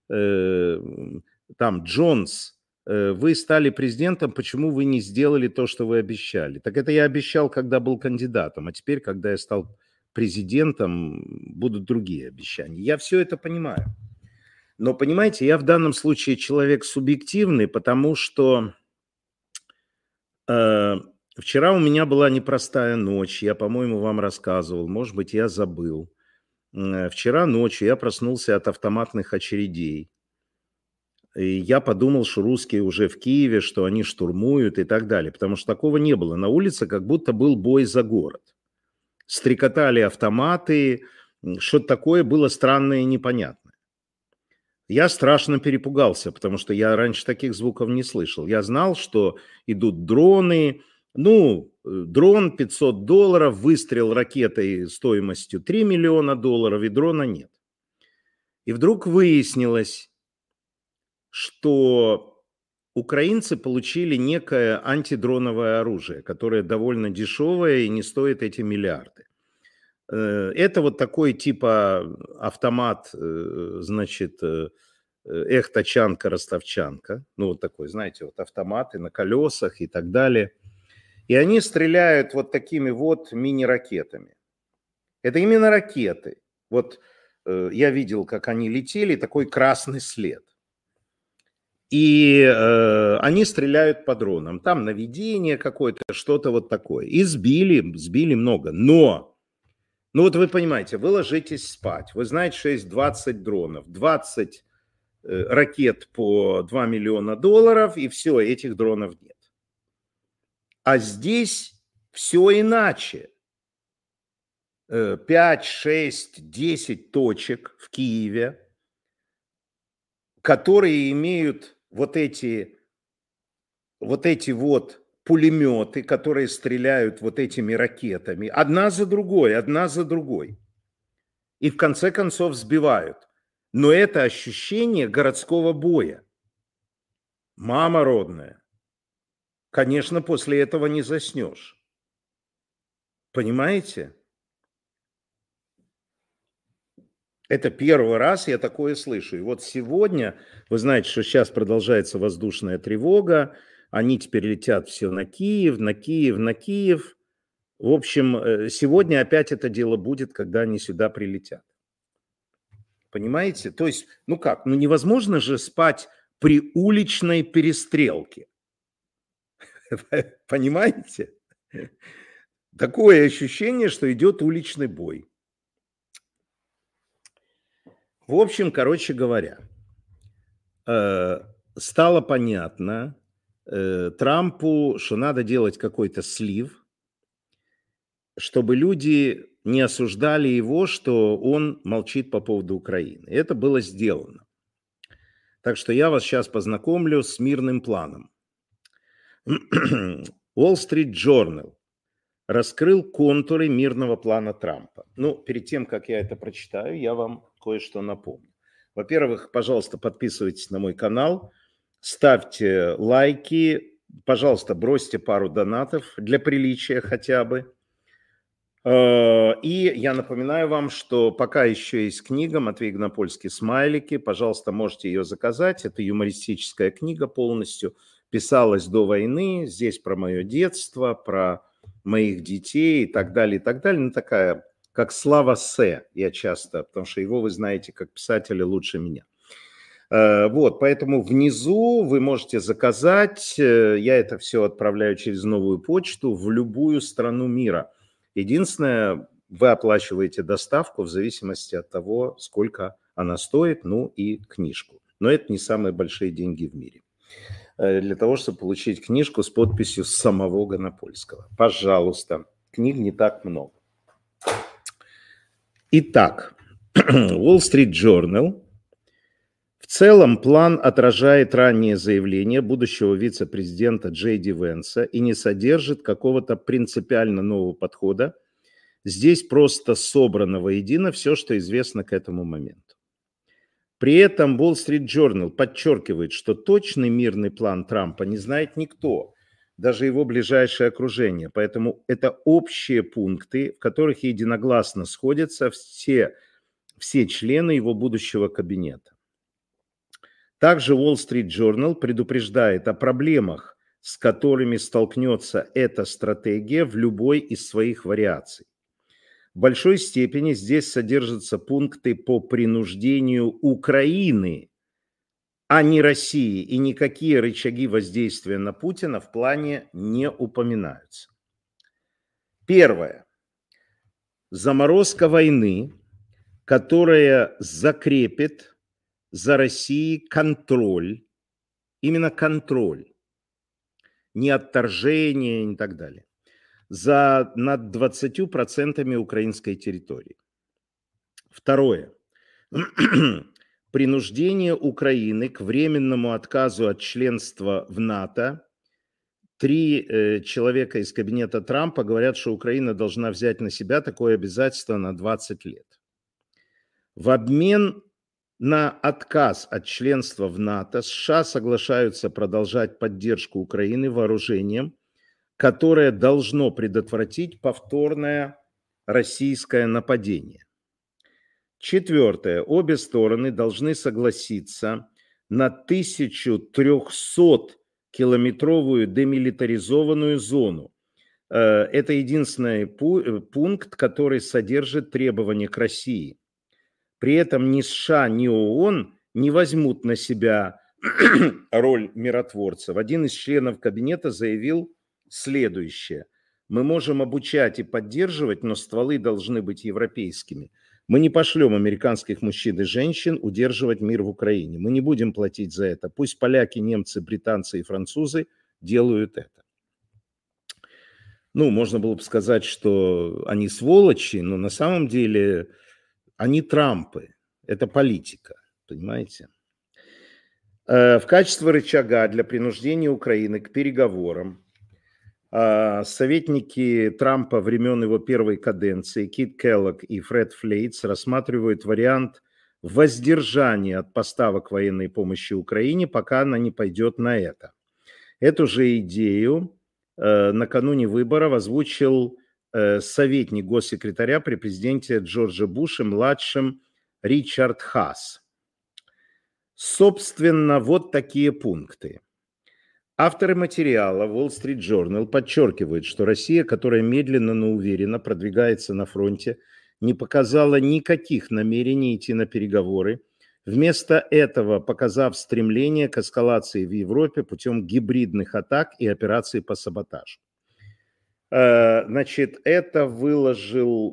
там Джонс, вы стали президентом, почему вы не сделали то, что вы обещали? Так это я обещал, когда был кандидатом, а теперь, когда я стал президентом, будут другие обещания. Я все это понимаю. Но, понимаете, я в данном случае человек субъективный, потому что вчера у меня была непростая ночь, я, по-моему, вам рассказывал, может быть, я забыл. Вчера ночью я проснулся от автоматных очередей. И я подумал, что русские уже в Киеве, что они штурмуют и так далее, потому что такого не было. На улице как будто был бой за город. Стрекотали автоматы, что-то такое было странное и непонятное. Я страшно перепугался, потому что я раньше таких звуков не слышал. Я знал, что идут дроны, ну, дрон $500, выстрел ракетой стоимостью $3 миллиона, и дрона нет. И вдруг выяснилось, что украинцы получили некое антидроновое оружие, которое довольно дешевое и не стоит эти миллиарды. Это вот такой типа автомат, значит, эхтачанка-ростовчанка, ну вот такой, знаете, вот автоматы на колесах и так далее. И они стреляют вот такими вот мини-ракетами. Это именно ракеты. Вот я видел, как они летели, такой красный след. И они стреляют по дронам. Там наведение какое-то, что-то вот такое. И сбили много. Но, ну вот вы понимаете, вы ложитесь спать. Вы знаете, что есть 20 дронов, 20 ракет по $2 миллиона, и все, этих дронов нет. А здесь все иначе. 5, 6, 10 точек в Киеве, которые имеют вот эти пулеметы, которые стреляют вот этими ракетами, одна за другой. И в конце концов сбивают. Но это ощущение городского боя. Мама родная. Конечно, после этого не заснешь. Понимаете? Это первый раз я такое слышу. И вот сегодня, вы знаете, что сейчас продолжается воздушная тревога, они теперь летят все на Киев. В общем, сегодня опять это дело будет, когда они сюда прилетят. Понимаете? То есть, ну как, ну невозможно же спать при уличной перестрелке. Понимаете? Такое ощущение, что идет уличный бой. В общем, короче говоря, стало понятно Трампу, что надо делать какой-то слив, чтобы люди не осуждали его, что он молчит по поводу Украины. Это было сделано. Так что я вас сейчас познакомлю с мирным планом. Wall Street Journal раскрыл контуры мирного плана Трампа. Ну, перед тем, как я это прочитаю, я вам кое-что напомню. Во-первых, пожалуйста, подписывайтесь на мой канал, ставьте лайки, пожалуйста, бросьте пару донатов для приличия хотя бы. И я напоминаю вам, что пока еще есть книга Матвей Гнопольский «Смайлики». Пожалуйста, можете ее заказать. Это юмористическая книга полностью. Писалась до войны. Здесь про мое детство, про моих детей и так далее, и так далее. Ну, такая, как Слава Се, я часто, потому что его вы знаете как писателя лучше меня. Вот, поэтому внизу вы можете заказать. Я это все отправляю через новую почту в любую страну мира. Единственное, вы оплачиваете доставку в зависимости от того, сколько она стоит, ну и книжку. Но это не самые большие деньги в мире. Для того, чтобы получить книжку с подписью самого Гонопольского. Пожалуйста, книг не так много. Итак, Wall Street Journal. В целом план отражает раннее заявление будущего вице-президента Джей Ди Венса и не содержит какого-то принципиально нового подхода. Здесь просто собрано воедино все, что известно к этому моменту. При этом Wall Street Journal подчеркивает, что точный мирный план Трампа не знает никто, даже его ближайшее окружение. Поэтому это общие пункты, в которых единогласно сходятся все члены его будущего кабинета. Также Wall Street Journal предупреждает о проблемах, с которыми столкнется эта стратегия в любой из своих вариаций. В большой степени здесь содержатся пункты по принуждению Украины, а не России, и никакие рычаги воздействия на Путина в плане не упоминаются. Первое. Заморозка войны, которая закрепит за Россией контроль, именно контроль, не отторжение и так далее, над 20% украинской территории. Второе. Принуждение Украины к временному отказу от членства в НАТО. 3 человека из кабинета Трампа говорят, что Украина должна взять на себя такое обязательство на 20 лет. В обмен на отказ от членства в НАТО США соглашаются продолжать поддержку Украины вооружением, которое должно предотвратить повторное российское нападение. Четвертое. Обе стороны должны согласиться на 1300-километровую демилитаризованную зону. Это единственный пункт, который содержит требования к России. При этом ни США, ни ООН не возьмут на себя роль миротворцев. Один из членов кабинета заявил следующее. Мы можем обучать и поддерживать, но стволы должны быть европейскими. Мы не пошлем американских мужчин и женщин удерживать мир в Украине. Мы не будем платить за это. Пусть поляки, немцы, британцы и французы делают это. Ну, можно было бы сказать, что они сволочи, но на самом деле они Трампы. Это политика, понимаете? В качестве рычага для принуждения Украины к переговорам советники Трампа времен его первой каденции Кит Келлог и Фред Флейтс рассматривают вариант воздержания от поставок военной помощи Украине, пока она не пойдет на это. Эту же идею накануне выборов озвучил советник госсекретаря при президенте Джорджа Буша младшем Ричард Хаас. Собственно, вот такие пункты. Авторы материала Wall Street Journal подчеркивают, что Россия, которая медленно, но уверенно продвигается на фронте, не показала никаких намерений идти на переговоры, вместо этого показав стремление к эскалации в Европе путем гибридных атак и операций по саботажу. Значит, это выложил,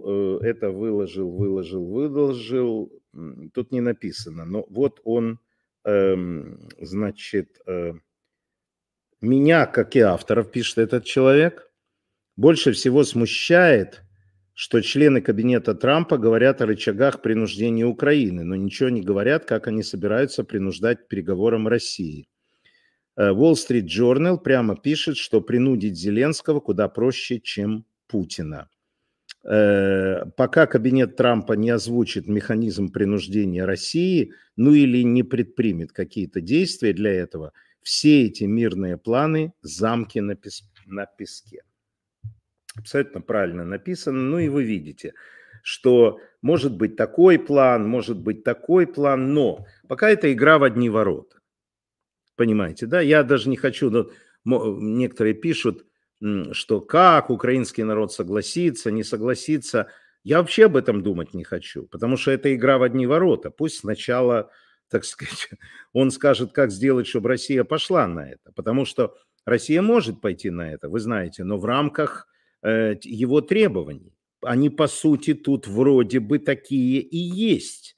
тут не написано, но вот он, значит, меня, как и авторов, пишет этот человек, больше всего смущает, что члены кабинета Трампа говорят о рычагах принуждения Украины, но ничего не говорят, как они собираются принуждать к переговорам России. Wall Street Journal прямо пишет, что принудить Зеленского куда проще, чем Путина. Пока кабинет Трампа не озвучит механизм принуждения России, ну или не предпримет какие-то действия для этого, все эти мирные планы – замки на песке. Абсолютно правильно написано. Ну и вы видите, что может быть такой план, может быть такой план, но пока это игра в одни ворота. Понимаете, да? Я даже не хочу, но некоторые пишут, что как украинский народ согласится, не согласится. Я вообще об этом думать не хочу, потому что это игра в одни ворота. Пусть сначала, так сказать, он скажет, как сделать, чтобы Россия пошла на это. Потому что Россия может пойти на это, вы знаете, но в рамках его требований. Они, по сути, тут вроде бы такие и есть.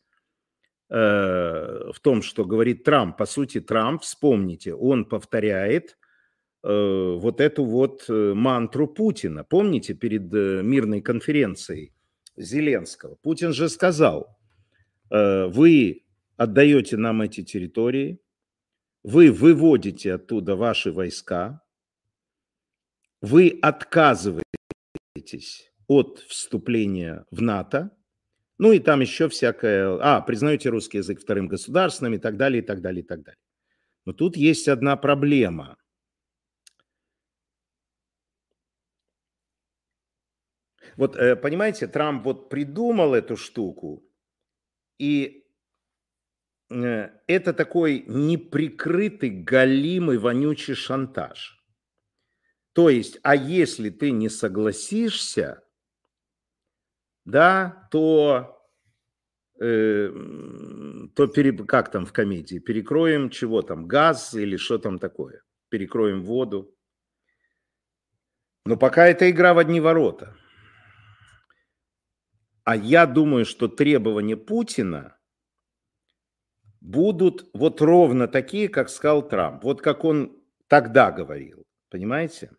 В том, что говорит Трамп. По сути, Трамп, вспомните, он повторяет вот эту вот мантру Путина. Помните, перед мирной конференцией Зеленского? Путин же сказал, вы отдаете нам эти территории, вы выводите оттуда ваши войска, вы отказываетесь от вступления в НАТО, ну и там еще всякое, признаете русский язык вторым государственным и так далее, и так далее, и так далее. Но тут есть одна проблема. Вот, понимаете, Трамп вот придумал эту штуку, и это такой неприкрытый, галимый, вонючий шантаж. То есть, а если ты не согласишься, да, то как там в комедии, перекроем чего там, газ или что там такое, перекроем воду. Но пока это игра в одни ворота. А я думаю, что требования Путина будут вот ровно такие, как сказал Трамп. Вот как он тогда говорил, понимаете?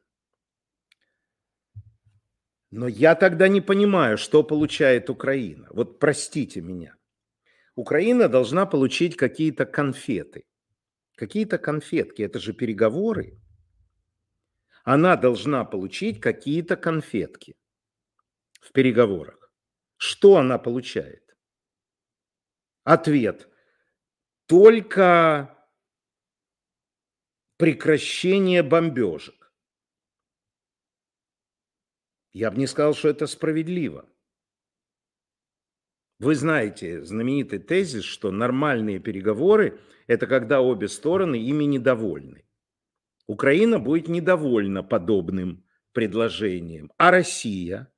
Но я тогда не понимаю, что получает Украина. Вот простите меня. Украина должна получить какие-то конфеты. Какие-то конфетки, это же переговоры. Она должна получить какие-то конфетки в переговорах. Что она получает? Ответ. Только прекращение бомбежек. Я бы не сказал, что это справедливо. Вы знаете знаменитый тезис, что нормальные переговоры – это когда обе стороны ими недовольны. Украина будет недовольна подобным предложением. А Россия?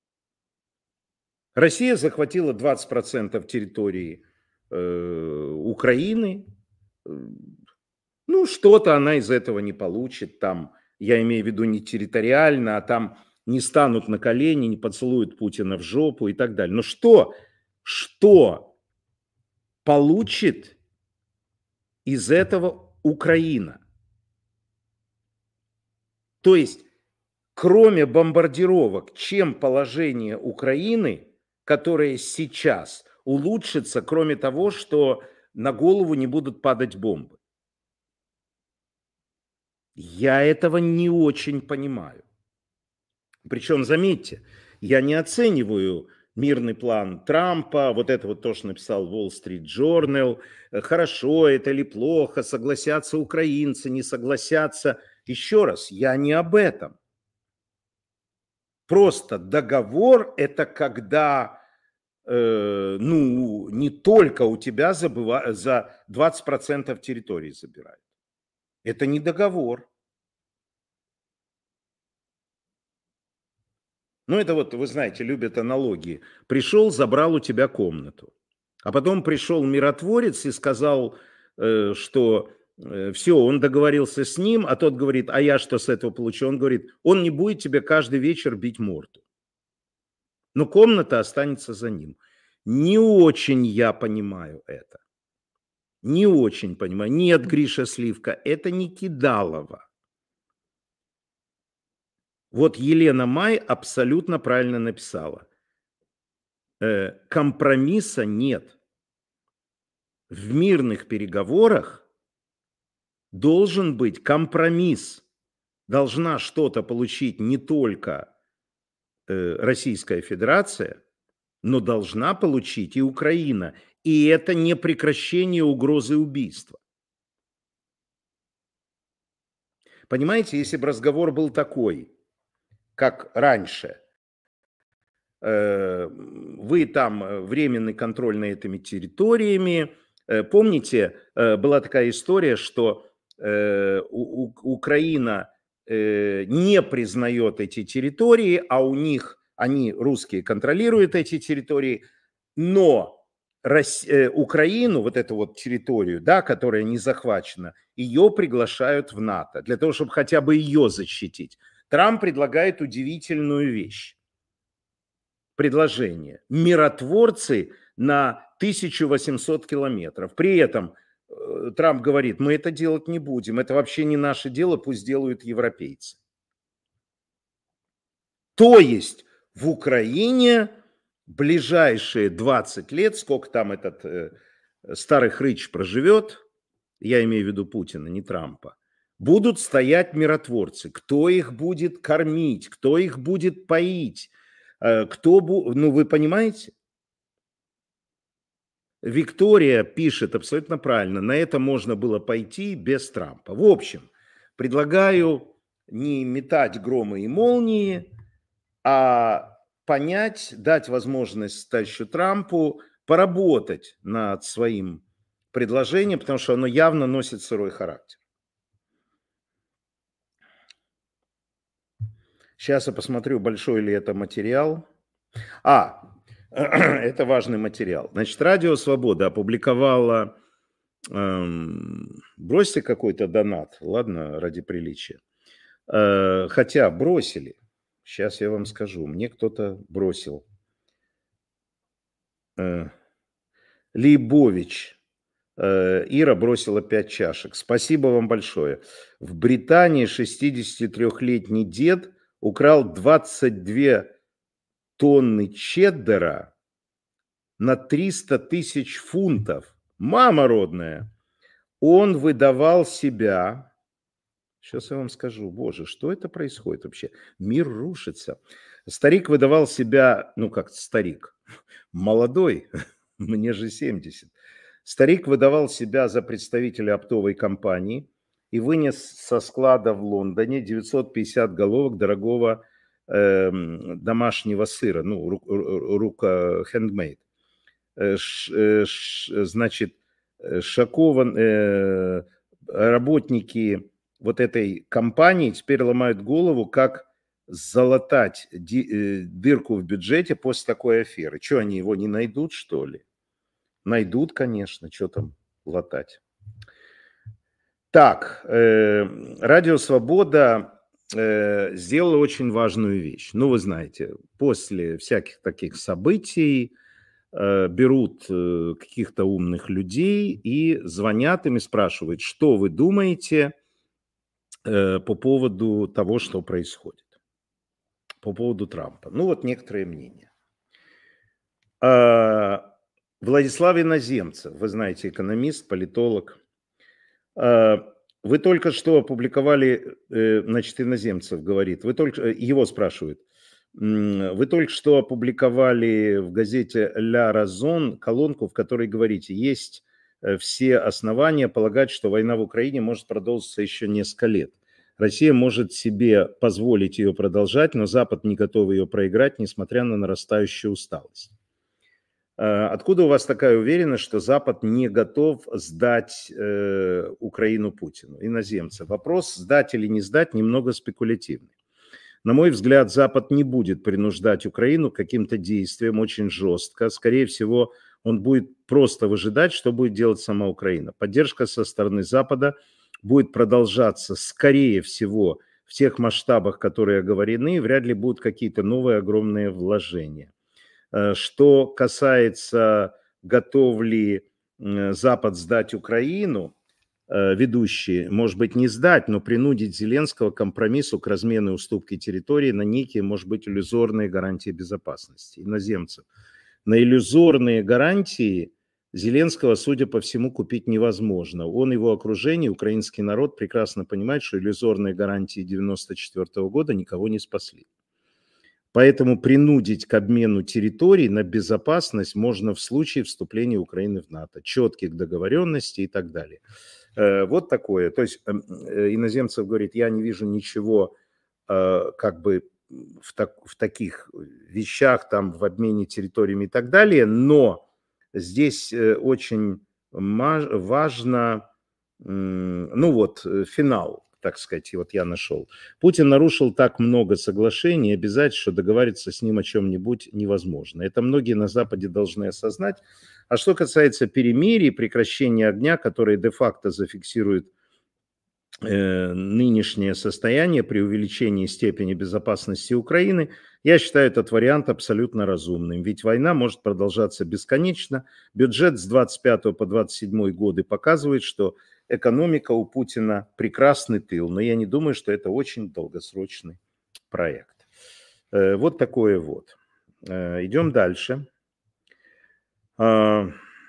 Россия захватила 20% территории Украины. Ну, что-то она из этого не получит. Там, я имею в виду не территориально, а там не станут на колени, не поцелуют Путина в жопу и так далее. Но что получит из этого Украина? То есть, кроме бомбардировок, чем положение Украины, которое сейчас улучшится, кроме того, что на голову не будут падать бомбы? Я этого не очень понимаю. Причем, заметьте, я не оцениваю мирный план Трампа, вот это вот то, что написал Wall Street Journal, хорошо это или плохо, согласятся украинцы, не согласятся. Еще раз, я не об этом. Просто договор – это когда, не только у тебя за 20% территории забирают. Это не договор. Ну, это вот, вы знаете, любят аналогии. Пришел, забрал у тебя комнату. А потом пришел миротворец и сказал, что все, он договорился с ним, а тот говорит, а я что с этого получу? Он говорит, он не будет тебе каждый вечер бить морду. Но комната останется за ним. Не очень я понимаю это. Не очень понимаю. Нет, Гриша Сливка, это не Кидалова. Вот Елена Май абсолютно правильно написала. Компромисса нет. В мирных переговорах должен быть компромисс. Должна что-то получить не только Российская Федерация, но должна получить и Украина. И это не прекращение угрозы убийства. Понимаете, если бы разговор был такой, как раньше. Вы там временный контроль над этими территориями. Помните, была такая история, что Украина не признает эти территории, а у них, они, русские, контролируют эти территории, но Украину, вот эту вот территорию, да, которая не захвачена, ее приглашают в НАТО, для того, чтобы хотя бы ее защитить. Трамп предлагает удивительную вещь. Предложение. Миротворцы на 1800 километров. При этом Трамп говорит, мы это делать не будем, это вообще не наше дело, пусть делают европейцы. То есть в Украине ближайшие 20 лет, сколько там этот старый хрыч проживет, я имею в виду Путина, не Трампа, будут стоять миротворцы. Кто их будет кормить, кто их будет поить, ну вы понимаете? Виктория пишет абсолютно правильно, на это можно было пойти без Трампа. В общем, предлагаю не метать громы и молнии, а понять, дать возможность товарищу Трампу поработать над своим предложением, потому что оно явно носит сырой характер. Сейчас я посмотрю, большой ли это материал. Это важный материал. Значит, Радио Свобода опубликовала, бросьте какой-то донат, ладно, ради приличия. Хотя бросили, сейчас я вам скажу, мне кто-то бросил. Лейбович, Ира бросила 5 чашек. Спасибо вам большое. В Британии 63-летний дед украл 22 тонны чеддера на 300 тысяч фунтов. Мама родная. Он выдавал себя... Сейчас я вам скажу. Боже, что это происходит вообще? Мир рушится. Старик выдавал себя... Ну, как старик? Молодой. Мне же 70. Старик выдавал себя за представителя оптовой компании и вынес со склада в Лондоне 950 головок дорогого домашнего сыра, ну, рука handmade. Значит, работники вот этой компании теперь ломают голову, как залатать дырку в бюджете после такой аферы. Что, они его не найдут, что ли? Найдут, конечно, что там латать. Так, Радио Свобода сделала очень важную вещь. Ну, вы знаете, после всяких таких событий берут каких-то умных людей и звонят им и спрашивают, что вы думаете по поводу того, что происходит, по поводу Трампа. Ну, вот некоторые мнения. Владислав Иноземцев, вы знаете, экономист, политолог. Вы только что опубликовали, значит, Иноземцев говорит, его спрашивают, вы только что опубликовали в газете «Ля Разон» колонку, в которой говорите, есть все основания полагать, что война в Украине может продолжиться еще несколько лет. Россия может себе позволить ее продолжать, но Запад не готов ее проиграть, несмотря на нарастающую усталость. Откуда у вас такая уверенность, что Запад не готов сдать Украину Путину? Иноземцы. Вопрос, сдать или не сдать, немного спекулятивный. На мой взгляд, Запад не будет принуждать Украину к каким-то действиям очень жестко. Скорее всего, он будет просто выжидать, что будет делать сама Украина. Поддержка со стороны Запада будет продолжаться, скорее всего, в тех масштабах, которые оговорены, вряд ли будут какие-то новые огромные вложения. Что касается, готов ли Запад сдать Украину, ведущие, может быть, не сдать, но принудить Зеленского к компромиссу, к размену и уступке территории на некие, может быть, иллюзорные гарантии безопасности иноземцев. На иллюзорные гарантии Зеленского, судя по всему, купить невозможно. Он и его окружение, украинский народ прекрасно понимает, что иллюзорные гарантии 1994 года никого не спасли. Поэтому принудить к обмену территорий на безопасность можно в случае вступления Украины в НАТО, четких договоренностей и так далее. Вот такое. То есть Иноземцев говорит, я не вижу ничего как бы в таких вещах, там, в обмене территориями и так далее, но здесь очень важно, ну вот, финал, так сказать, и вот я нашел. Путин нарушил так много соглашений и обязательств, что договориться с ним о чем-нибудь невозможно. Это многие на Западе должны осознать. А что касается перемирия и прекращения огня, которые де-факто зафиксируют нынешнее состояние при увеличении степени безопасности Украины, я считаю этот вариант абсолютно разумным. Ведь война может продолжаться бесконечно. Бюджет с 25 по 27 годы показывает, что экономика у Путина прекрасный тыл. Но я не думаю, что это очень долгосрочный проект. Вот такое вот. Идем дальше. Ну,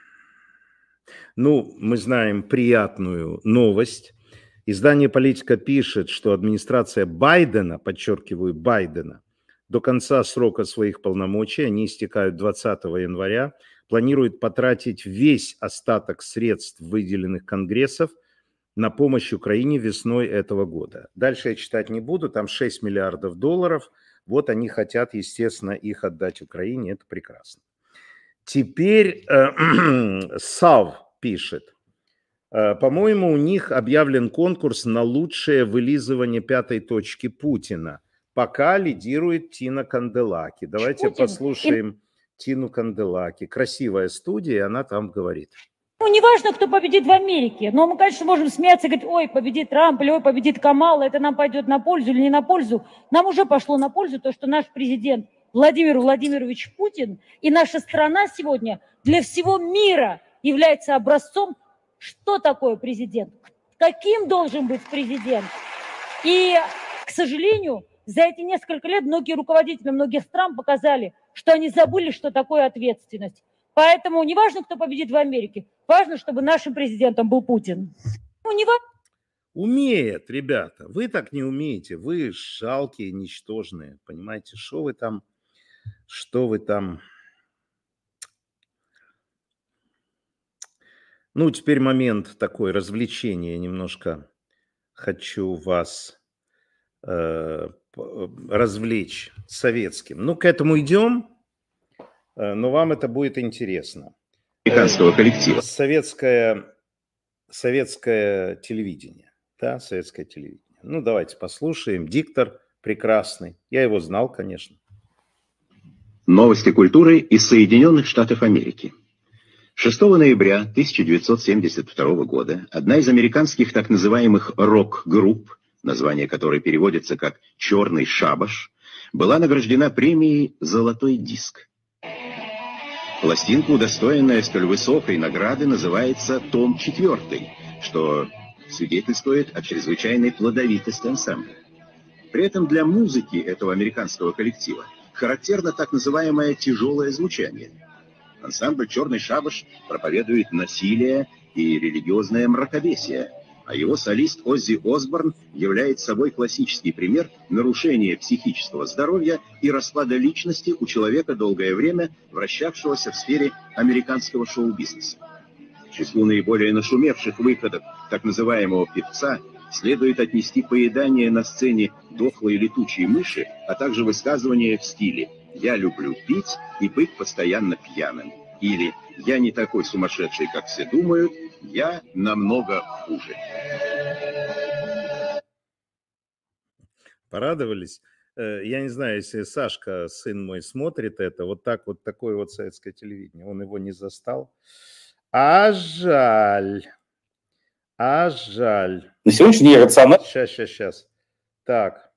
мы знаем приятную новость. Издание «Политика» пишет, что администрация Байдена, подчеркиваю, Байдена, до конца срока своих полномочий, они истекают 20 января, планирует потратить весь остаток средств, выделенных Конгрессом, на помощь Украине весной этого года. Дальше я читать не буду, там 6 миллиардов долларов. Вот они хотят, естественно, их отдать Украине, это прекрасно. Теперь САВ пишет. По-моему, у них объявлен конкурс на лучшее вылизывание пятой точки Путина. Пока лидирует Тина Канделаки. Давайте послушаем Тину Канделаки. Красивая студия, она там говорит. Ну, не важно, кто победит в Америке, но мы, конечно, можем смеяться и говорить, ой, победит Трамп, или ой, победит Камала, это нам пойдет на пользу или не на пользу. Нам уже пошло на пользу то, что наш президент Владимир Владимирович Путин и наша страна сегодня для всего мира является образцом, что такое президент, каким должен быть президент. И, к сожалению, за эти несколько лет многие руководители многих стран показали, что они забыли, что такое ответственность. Поэтому не важно, кто победит в Америке, важно, чтобы нашим президентом был Путин. Ну, не важно. Умеет, ребята, вы так не умеете, вы жалкие, ничтожные, понимаете, что вы там. Ну, теперь момент такой развлечения. Немножко хочу вас развлечь советским. Ну, к этому идем, но вам это будет интересно. Американского коллектива. Советское телевидение. Да, советское телевидение. Ну, давайте послушаем. Диктор прекрасный. Я его знал, конечно. Новости культуры из Соединенных Штатов Америки. 6 ноября 1972 года одна из американских так называемых рок-групп, название которой переводится как «Черный шабаш», была награждена премией «Золотой диск». Пластинка, удостоенная столь высокой награды, называется «Том 4», что свидетельствует о чрезвычайной плодовитости ансамбля. При этом для музыки этого американского коллектива характерно так называемое тяжелое звучание. Ансамбль «Черный шабаш» проповедует насилие и религиозное мракобесие, а его солист Оззи Осборн является собой классический пример нарушения психического здоровья и распада личности у человека, долгое время вращавшегося в сфере американского шоу-бизнеса. К числу наиболее нашумевших выходов так называемого певца следует отнести поедание на сцене дохлой летучей мыши, а также высказывания в стиле «Я люблю пить и быть постоянно пьяным» или «Я не такой сумасшедший, как все думают, я намного хуже». Порадовались? Я не знаю, если Сашка, сын мой, смотрит это, вот так вот такое вот советское телевидение, он его не застал. А жаль. А жаль. На сегодняшний день рационально. Сейчас. Так.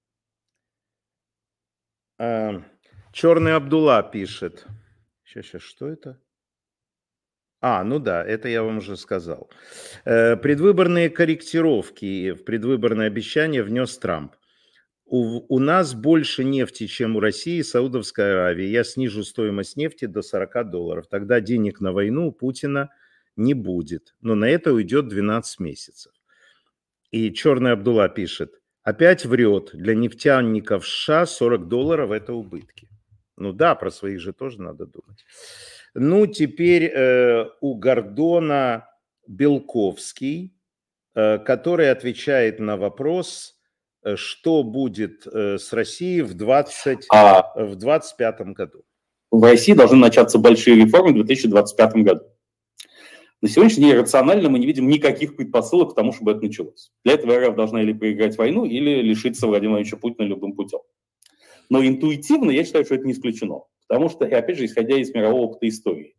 Черный Абдулла пишет. Сейчас, что это? Ну да, это я вам уже сказал. Предвыборные корректировки в предвыборное обещание внес Трамп. У нас больше нефти, чем у России и Саудовской Аравии. Я снижу стоимость нефти до $40. Тогда денег на войну у Путина не будет. Но на это уйдет 12 месяцев. И Черный Абдулла пишет. Опять врет. Для нефтяников США $40 это убытки. Ну да, про своих же тоже надо думать. Ну, теперь у Гордона Белковский, который отвечает на вопрос, что будет с Россией в 2025 году? В России должны начаться большие реформы в 2025 году. На сегодняшний день рационально мы не видим никаких предпосылок к тому, чтобы это началось. Для этого РФ должна или проиграть войну, или лишиться Владимира Владимировича Путина любым путем. Но интуитивно я считаю, что это не исключено. Потому что, и опять же, исходя из мирового опыта истории,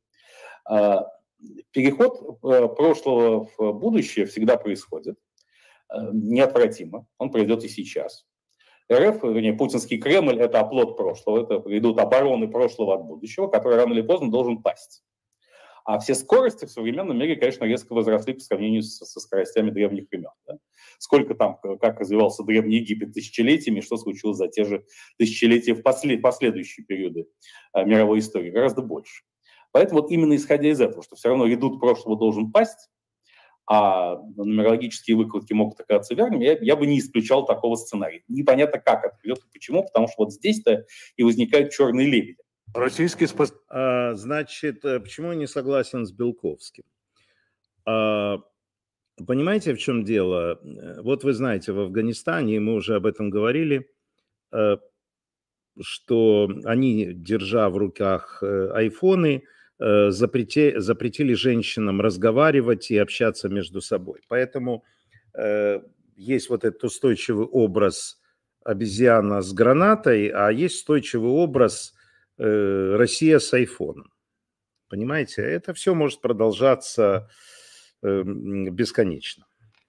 переход прошлого в будущее всегда происходит. Неотвратимо. Он произойдет и сейчас. РФ, вернее, путинский Кремль – это оплот прошлого, это идут обороны прошлого от будущего, который рано или поздно должен пасть. А все скорости в современном мире, конечно, резко возросли по сравнению со скоростями древних времен. Да? Сколько там, как развивался Древний Египет тысячелетиями, что случилось за те же тысячелетия в последующие периоды мировой истории, гораздо больше. Поэтому вот именно исходя из этого, что все равно редут прошлого должен пасть, а нумерологические выкладки могут оказаться верными, я бы не исключал такого сценария. Непонятно, как это придет и почему, потому что вот здесь-то и возникают черные лебеди. Российский значит, почему я не согласен с Белковским? Понимаете, в чем дело? Вот вы знаете, в Афганистане, мы уже об этом говорили, что они, держа в руках айфоны, запретили женщинам разговаривать и общаться между собой. Поэтому есть вот этот устойчивый образ обезьяна с гранатой, а есть устойчивый образ Россия с айфоном. Понимаете, это все может продолжаться бесконечно.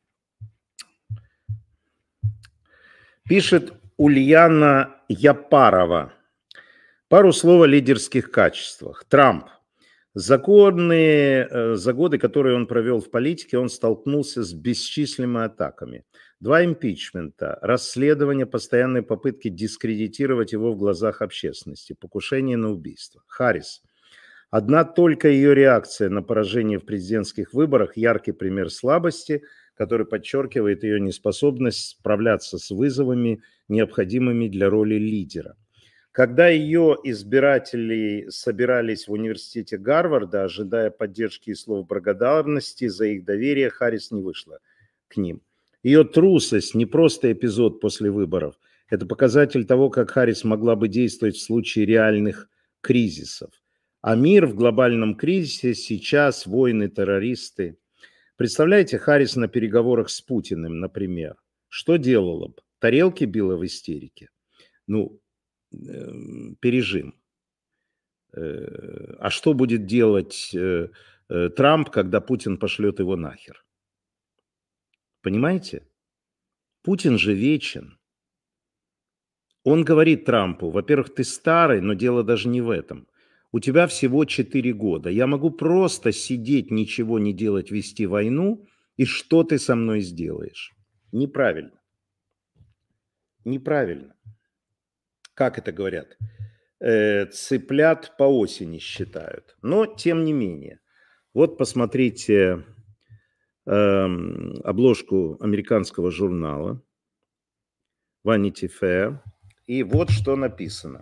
Пишет Ульяна Япарова. Пару слов о лидерских качествах. Трамп. За годы, которые он провел в политике, он столкнулся с бесчисленными атаками. 2 импичмента, расследование, постоянные попытки дискредитировать его в глазах общественности, покушение на убийство. Харрис. Одна только ее реакция на поражение в президентских выборах – яркий пример слабости, который подчеркивает ее неспособность справляться с вызовами, необходимыми для роли лидера. Когда ее избиратели собирались в университете Гарварда, ожидая поддержки и слов благодарности за их доверие, Харрис не вышла к ним. Ее трусость не просто эпизод после выборов. Это показатель того, как Харрис могла бы действовать в случае реальных кризисов. А мир в глобальном кризисе сейчас войны, террористы. Представляете, Харрис на переговорах с Путиным, например, что делала бы? Тарелки била в истерике. Пережим. А что будет делать Трамп, когда Путин пошлет его нахер? Понимаете? Путин же вечен. Он говорит Трампу, во-первых, ты старый, но дело даже не в этом. У тебя всего 4 года. Я могу просто сидеть, ничего не делать, вести войну, и что ты со мной сделаешь? Неправильно. Неправильно. Как это говорят? Цыплят по осени считают. Но тем не менее. Вот посмотрите обложку американского журнала Vanity Fair. И вот что написано.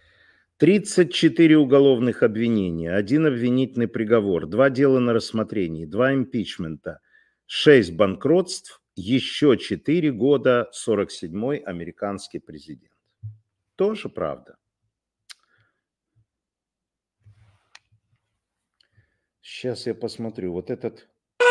34 уголовных обвинения, 1 обвинительный приговор, 2 дела на рассмотрении, 2 импичмента, 6 банкротств, еще 4 года 47-й американский президент. Тоже правда. Сейчас я посмотрю. Вот этот...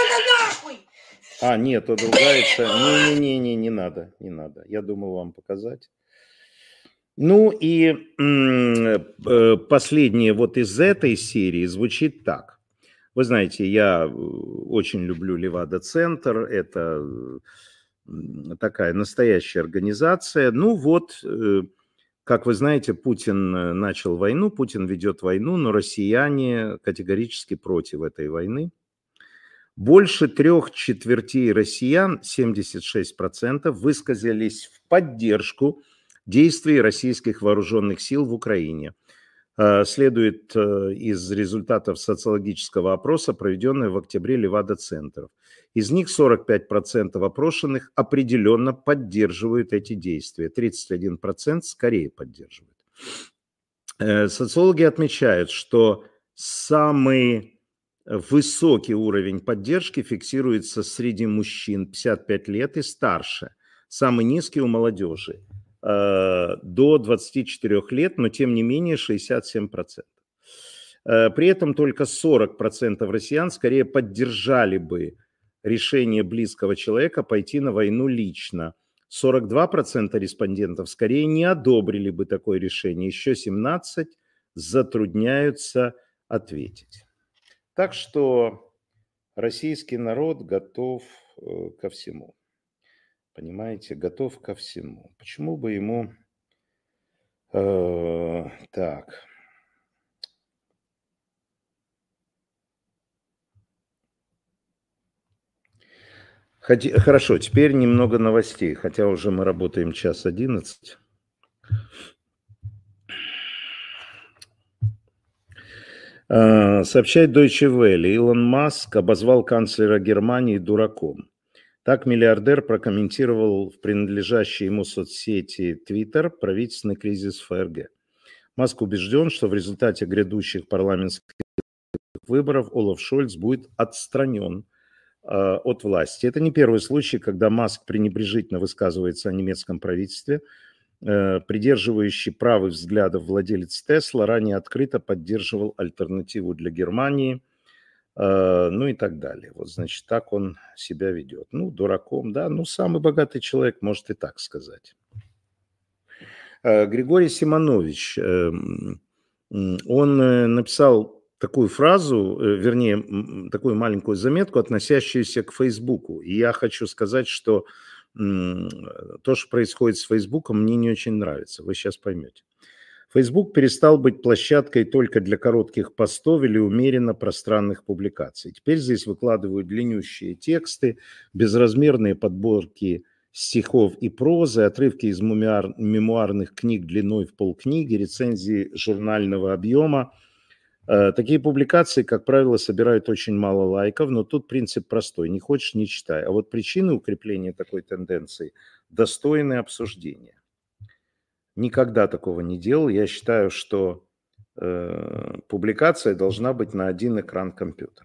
нет, он ругается. Не надо, не надо. Я думал вам показать. Ну и последнее вот из этой серии звучит так. Вы знаете, я очень люблю Левада-центр. Это такая настоящая организация. Ну вот... Как вы знаете, Путин начал войну, Путин ведет войну, но россияне категорически против этой войны. Больше 3/4 россиян, 76%, высказались в поддержку действий российских вооруженных сил в Украине. Следует из результатов социологического опроса, проведенного в октябре Левада-центром. Из них 45% опрошенных определенно поддерживают эти действия, 31% скорее поддерживают. Социологи отмечают, что самый высокий уровень поддержки фиксируется среди мужчин 55 лет и старше. самый низкий у молодежи до 24 лет, но тем не менее 67%. При этом только 40% россиян скорее поддержали бы решение близкого человека пойти на войну лично. 42% респондентов скорее не одобрили бы такое решение. Еще 17% затрудняются ответить. Так что российский народ готов ко всему. Понимаете, готов ко всему. Почему бы ему... Так... Хорошо, теперь немного новостей, хотя уже мы работаем 1:11. Сообщает Deutsche Welle, Илон Маск обозвал канцлера Германии дураком. Так миллиардер прокомментировал в принадлежащей ему соцсети Twitter правительственный кризис ФРГ. Маск убежден, что в результате грядущих парламентских выборов Олаф Шольц будет отстранен от власти. Это не первый случай, когда Маск пренебрежительно высказывается о немецком правительстве. Придерживающий правых взглядов владелец Тесла ранее открыто поддерживал альтернативу для Германии, ну и так далее. Вот, значит, так он себя ведет. Ну, дураком, да, ну, самый богатый человек, может и так сказать. Григорий Симонович, он написал такую фразу, вернее, такую маленькую заметку, относящуюся к Фейсбуку. И я хочу сказать, что то, что происходит с Фейсбуком, мне не очень нравится. Вы сейчас поймете. Фейсбук перестал быть площадкой только для коротких постов или умеренно пространных публикаций. Теперь здесь выкладывают длиннющие тексты, безразмерные подборки стихов и прозы, отрывки из мемуарных книг длиной в полкниги, рецензии журнального объема. Такие публикации, как правило, собирают очень мало лайков, но тут принцип простой: не хочешь – не читай. А вот причины укрепления такой тенденции достойны обсуждения. Никогда такого не делал. Я считаю, что публикация должна быть на один экран компьютера.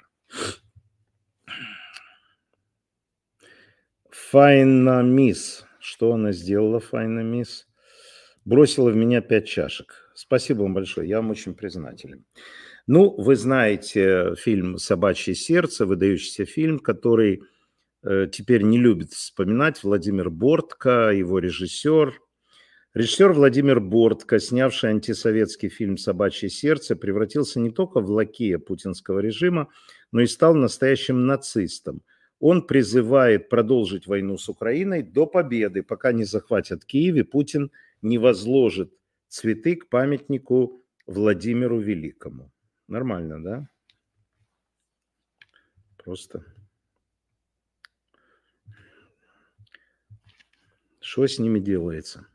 Файна Мисс. Что она сделала, Файна Мисс? Бросила в меня 5 чашек. Спасибо вам большое, я вам очень признателен. Ну, вы знаете фильм «Собачье сердце», выдающийся фильм, который теперь не любит вспоминать Владимир Бортко, его режиссер. Режиссер Владимир Бортко, снявший антисоветский фильм «Собачье сердце», превратился не только в лакея путинского режима, но и стал настоящим нацистом. Он призывает продолжить войну с Украиной до победы, пока не захватят Киев и Путин не возложит цветы к памятнику Владимиру Великому. Нормально, да? Просто. Что с ними делается?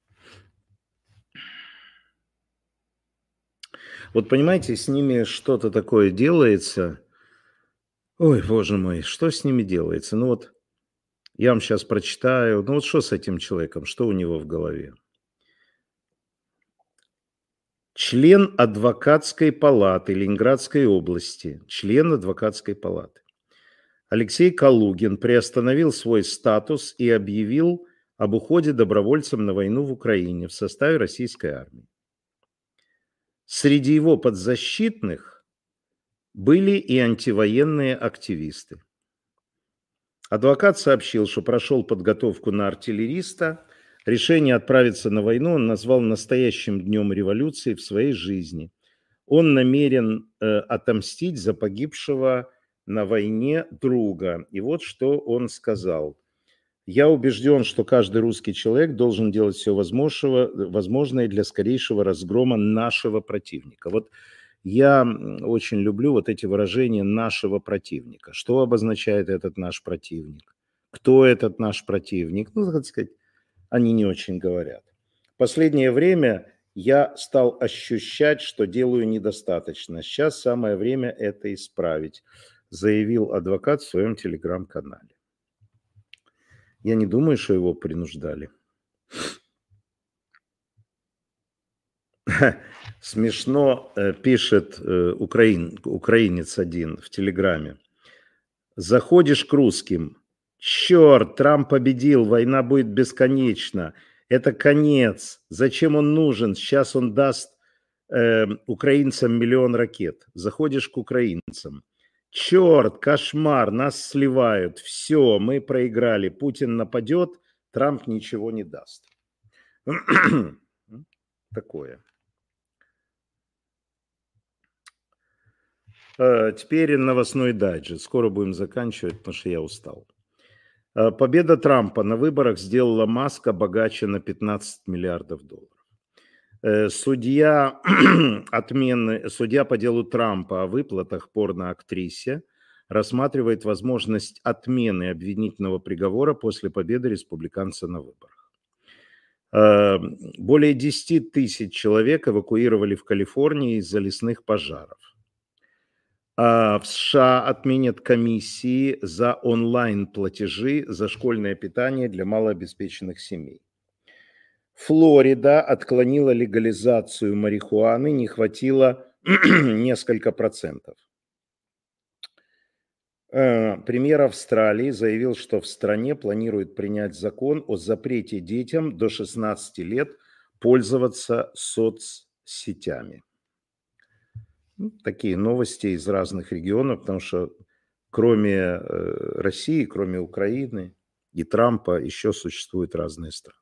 Вот понимаете, с ними что-то такое делается. Ой, боже мой, что с ними делается? Ну вот я вам сейчас прочитаю. Ну вот что с этим человеком? Что у него в голове? Член адвокатской палаты Ленинградской области. Член адвокатской палаты. Алексей Калугин приостановил свой статус и объявил об уходе добровольцем на войну в Украине в составе российской армии. Среди его подзащитных были и антивоенные активисты. Адвокат сообщил, что прошел подготовку на артиллериста. Решение отправиться на войну он назвал настоящим днем революции в своей жизни. Он намерен отомстить за погибшего на войне друга. И вот что он сказал. Я убежден, что каждый русский человек должен делать все возможное для скорейшего разгрома нашего противника. Вот я очень люблю вот эти выражения «нашего противника». Что обозначает этот наш противник? Кто этот наш противник? Ну, так сказать, они не очень говорят. В последнее время я стал ощущать, что делаю недостаточно. Сейчас самое время это исправить, заявил адвокат в своем телеграм-канале. Я не думаю, что его принуждали. Смешно пишет украинец один в Телеграме. Заходишь к русским, Черт, Трамп победил, война будет бесконечна. Это конец. Зачем он нужен? Сейчас он даст украинцам 1 миллион ракет. Заходишь к украинцам. Черт, кошмар, нас сливают. Все, мы проиграли. Путин нападет, Трамп ничего не даст. Такое. Теперь новостной дайджест. Скоро будем заканчивать, потому что я устал. Победа Трампа на выборах сделала Маска богаче на 15 миллиардов долларов. Судья по делу Трампа о выплатах порноактрисе рассматривает возможность отмены обвинительного приговора после победы республиканца на выборах. Более 10 тысяч человек эвакуировали в Калифорнии из-за лесных пожаров. В США отменят комиссии за онлайн-платежи за школьное питание для малообеспеченных семей. Флорида отклонила легализацию марихуаны, не хватило несколько процентов. Премьер Австралии заявил, что в стране планирует принять закон о запрете детям до 16 лет пользоваться соцсетями. Такие новости из разных регионов, потому что кроме России, кроме Украины и Трампа еще существуют разные страны.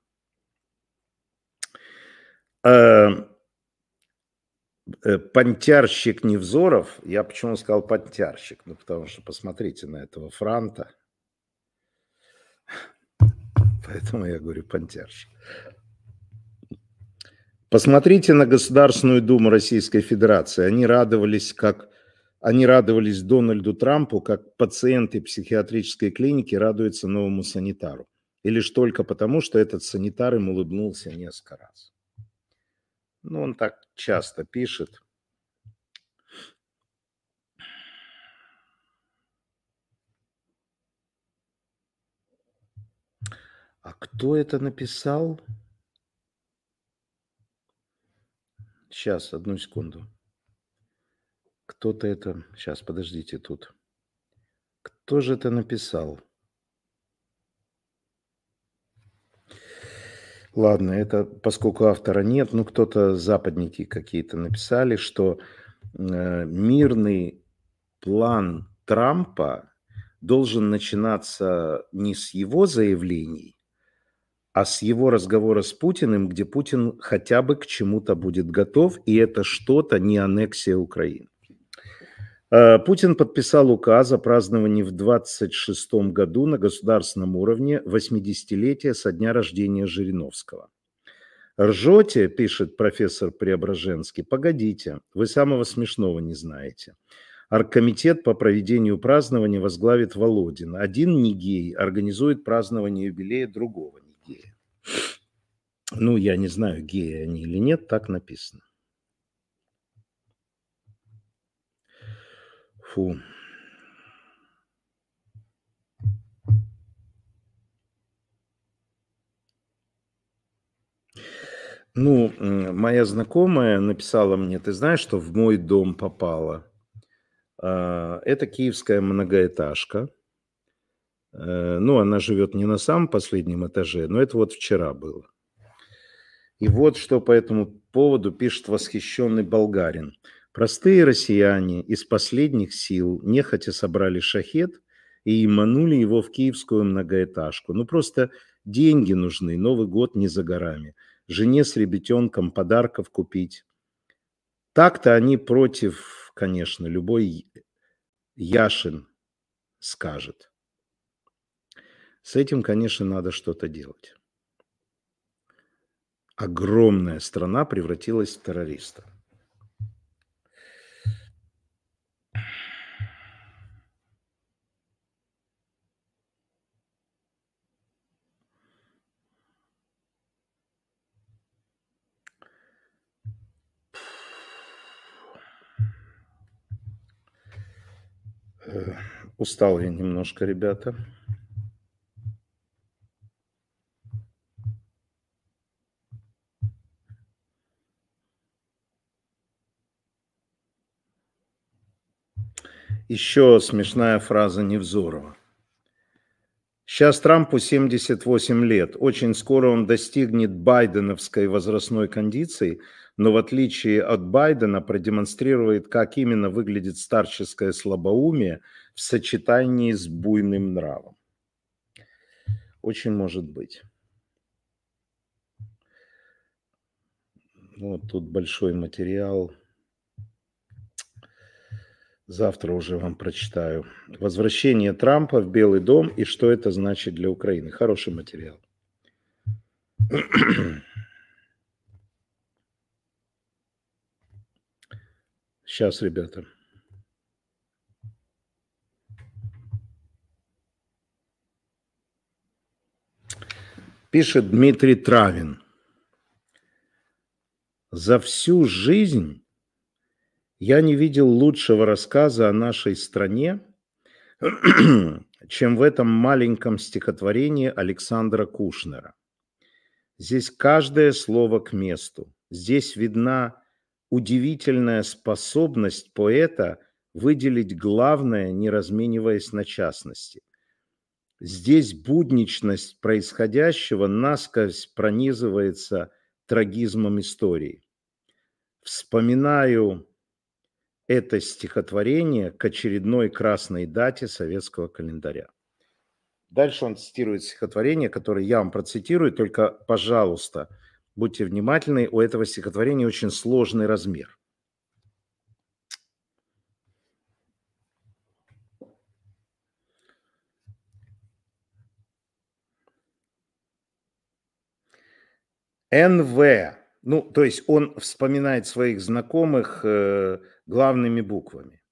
Понтярщик Невзоров, я почему сказал понтярщик? Ну, потому что посмотрите на этого франта. Поэтому я говорю понтярщик. Посмотрите на Государственную Думу Российской Федерации. Они радовались Дональду Трампу, как пациенты психиатрической клиники радуются новому санитару. И лишь только потому, что этот санитар им улыбнулся несколько раз. Ну, он так часто пишет. А кто это написал? Сейчас, одну секунду. Кто-то это... Сейчас, подождите тут. Кто же это написал? Ладно, это поскольку автора нет, ну кто-то, западники какие-то написали, что мирный план Трампа должен начинаться не с его заявлений, а с его разговора с Путиным, где Путин хотя бы к чему-то будет готов, и это что-то не аннексия Украины. Путин подписал указ о праздновании в 1926 году на государственном уровне 80-летия со дня рождения Жириновского. Ржете, пишет профессор Преображенский, погодите, вы самого смешного не знаете. Оргкомитет по проведению празднования возглавит Володин. Один не гей организует празднование юбилея другого не гея. Ну, я не знаю, геи они или нет, так написано. Фу. Ну, моя знакомая написала мне, ты знаешь, что в мой дом попала? Это киевская многоэтажка. Ну, она живет не на самом последнем этаже, но это вот вчера было. И вот что по этому поводу пишет восхищенный болгарин. Простые россияне из последних сил нехотя собрали шахед и иманули его в киевскую многоэтажку. Ну, просто деньги нужны, Новый год не за горами. Жене с ребятенком подарков купить. Так-то они против, конечно, любой Яшин скажет. С этим, конечно, надо что-то делать. Огромная страна превратилась в террориста. Устал я немножко, ребята. Еще смешная фраза Невзорова. Сейчас Сейчас Трампу 78 лет. Очень скоро он достигнет байденовской возрастной кондиции, но в отличие от Байдена продемонстрирует, как именно выглядит старческое слабоумие в сочетании с буйным нравом. Очень может быть. Вот тут большой материал. Завтра уже вам прочитаю. Возвращение Трампа в Белый дом и что это значит для Украины. Хороший материал. Сейчас, ребята. Пишет Дмитрий Травин. За всю жизнь я не видел лучшего рассказа о нашей стране, чем в этом маленьком стихотворении Александра Кушнера. Здесь каждое слово к месту. Здесь видна удивительная способность поэта выделить главное, не размениваясь на частности. Здесь будничность происходящего насквозь пронизывается трагизмом истории. Вспоминаю это стихотворение к очередной красной дате советского календаря. Дальше он цитирует стихотворение, которое я вам процитирую, только, пожалуйста, будьте внимательны, у этого стихотворения очень сложный размер. НВ. Ну, то есть он вспоминает своих знакомых главными буквами.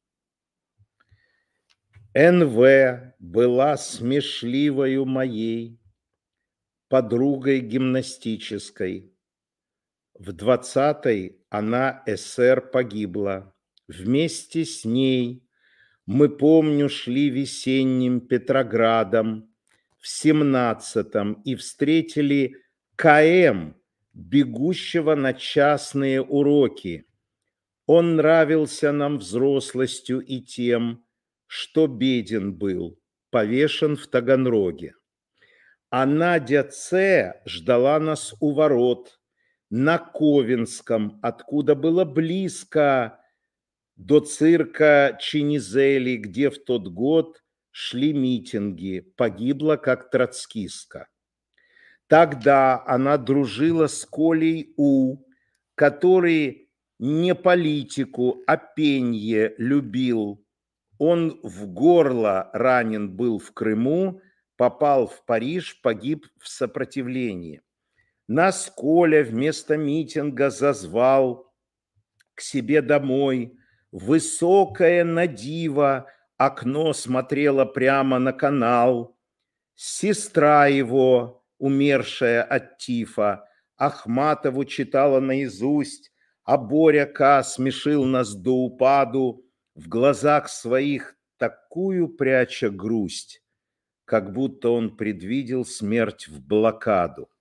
НВ была смешливою моей подругой гимнастической. В 20-й она СССР погибла. Вместе с ней мы, помню, шли весенним Петроградом в 17-м и встретили КМ, бегущего на частные уроки. Он нравился нам взрослостью и тем, что беден был, повешен в Таганроге. А Надя Ц. ждала нас у ворот на Ковенском, откуда было близко до цирка Чинизели, где в тот год шли митинги, погибла как троцкистка. Тогда она дружила с Колей У, который не политику, а пенье любил. Он в горло ранен был в Крыму, попал в Париж, погиб в сопротивлении. Нас Коля вместо митинга зазвал к себе домой. Высокая надива, окно смотрела прямо на канал. Сестра его, умершая от тифа, Ахматову читала наизусть, а Боря К. смешил нас до упаду, в глазах своих такую пряча грусть, как будто он предвидел смерть в блокаду.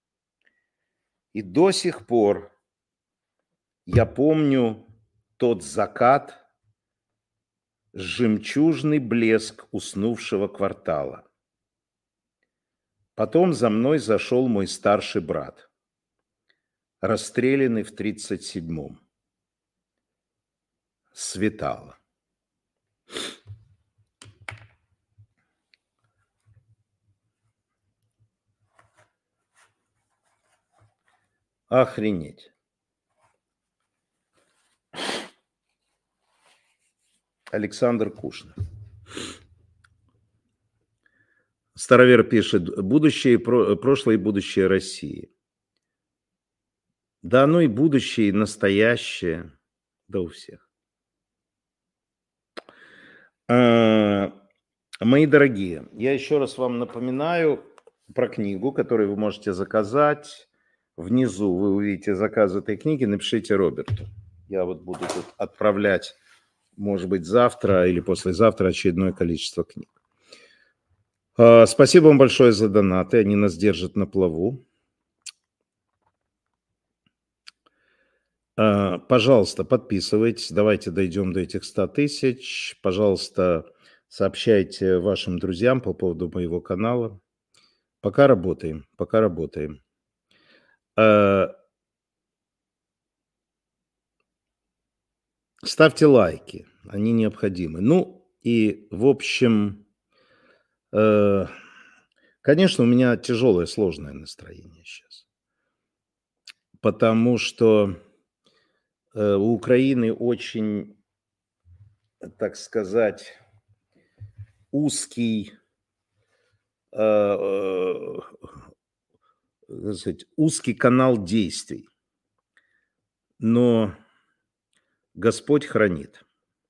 И до сих пор я помню тот закат, жемчужный блеск уснувшего квартала. Потом за мной зашел мой старший брат, расстрелянный в 1937-м. Светало. Охренеть. Александр Кушнер. Старовер пишет: будущее, прошлое и будущее России. Да оно и будущее, и настоящее, да у всех. Мои дорогие, я еще раз вам напоминаю про книгу, которую вы можете заказать. Внизу вы увидите заказ этой книги, напишите Роберту. Я вот буду тут отправлять, может быть, завтра или послезавтра очередное количество книг. Спасибо вам большое за донаты, они нас держат на плаву. Пожалуйста, подписывайтесь, давайте дойдем до этих 100 тысяч. Пожалуйста, Сообщайте вашим друзьям по поводу моего канала. Пока работаем, пока работаем. Ставьте лайки, они необходимы. Ну и, в общем, конечно, у меня тяжелое, сложное настроение сейчас. Потому что у Украины очень, так сказать, узкий канал действий. Но Господь хранит.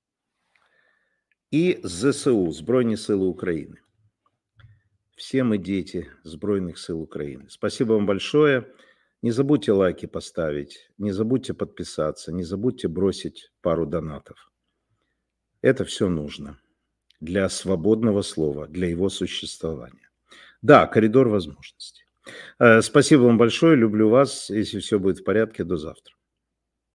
И ЗСУ, Збройні Сили України. Все мы дети Збройных сил Украины. Спасибо вам большое. Не забудьте лайки поставить, не забудьте подписаться, не забудьте бросить пару донатов. Это все нужно для свободного слова, для его существования. Да, коридор возможностей. Спасибо вам большое, люблю вас. Если все будет в порядке, до завтра.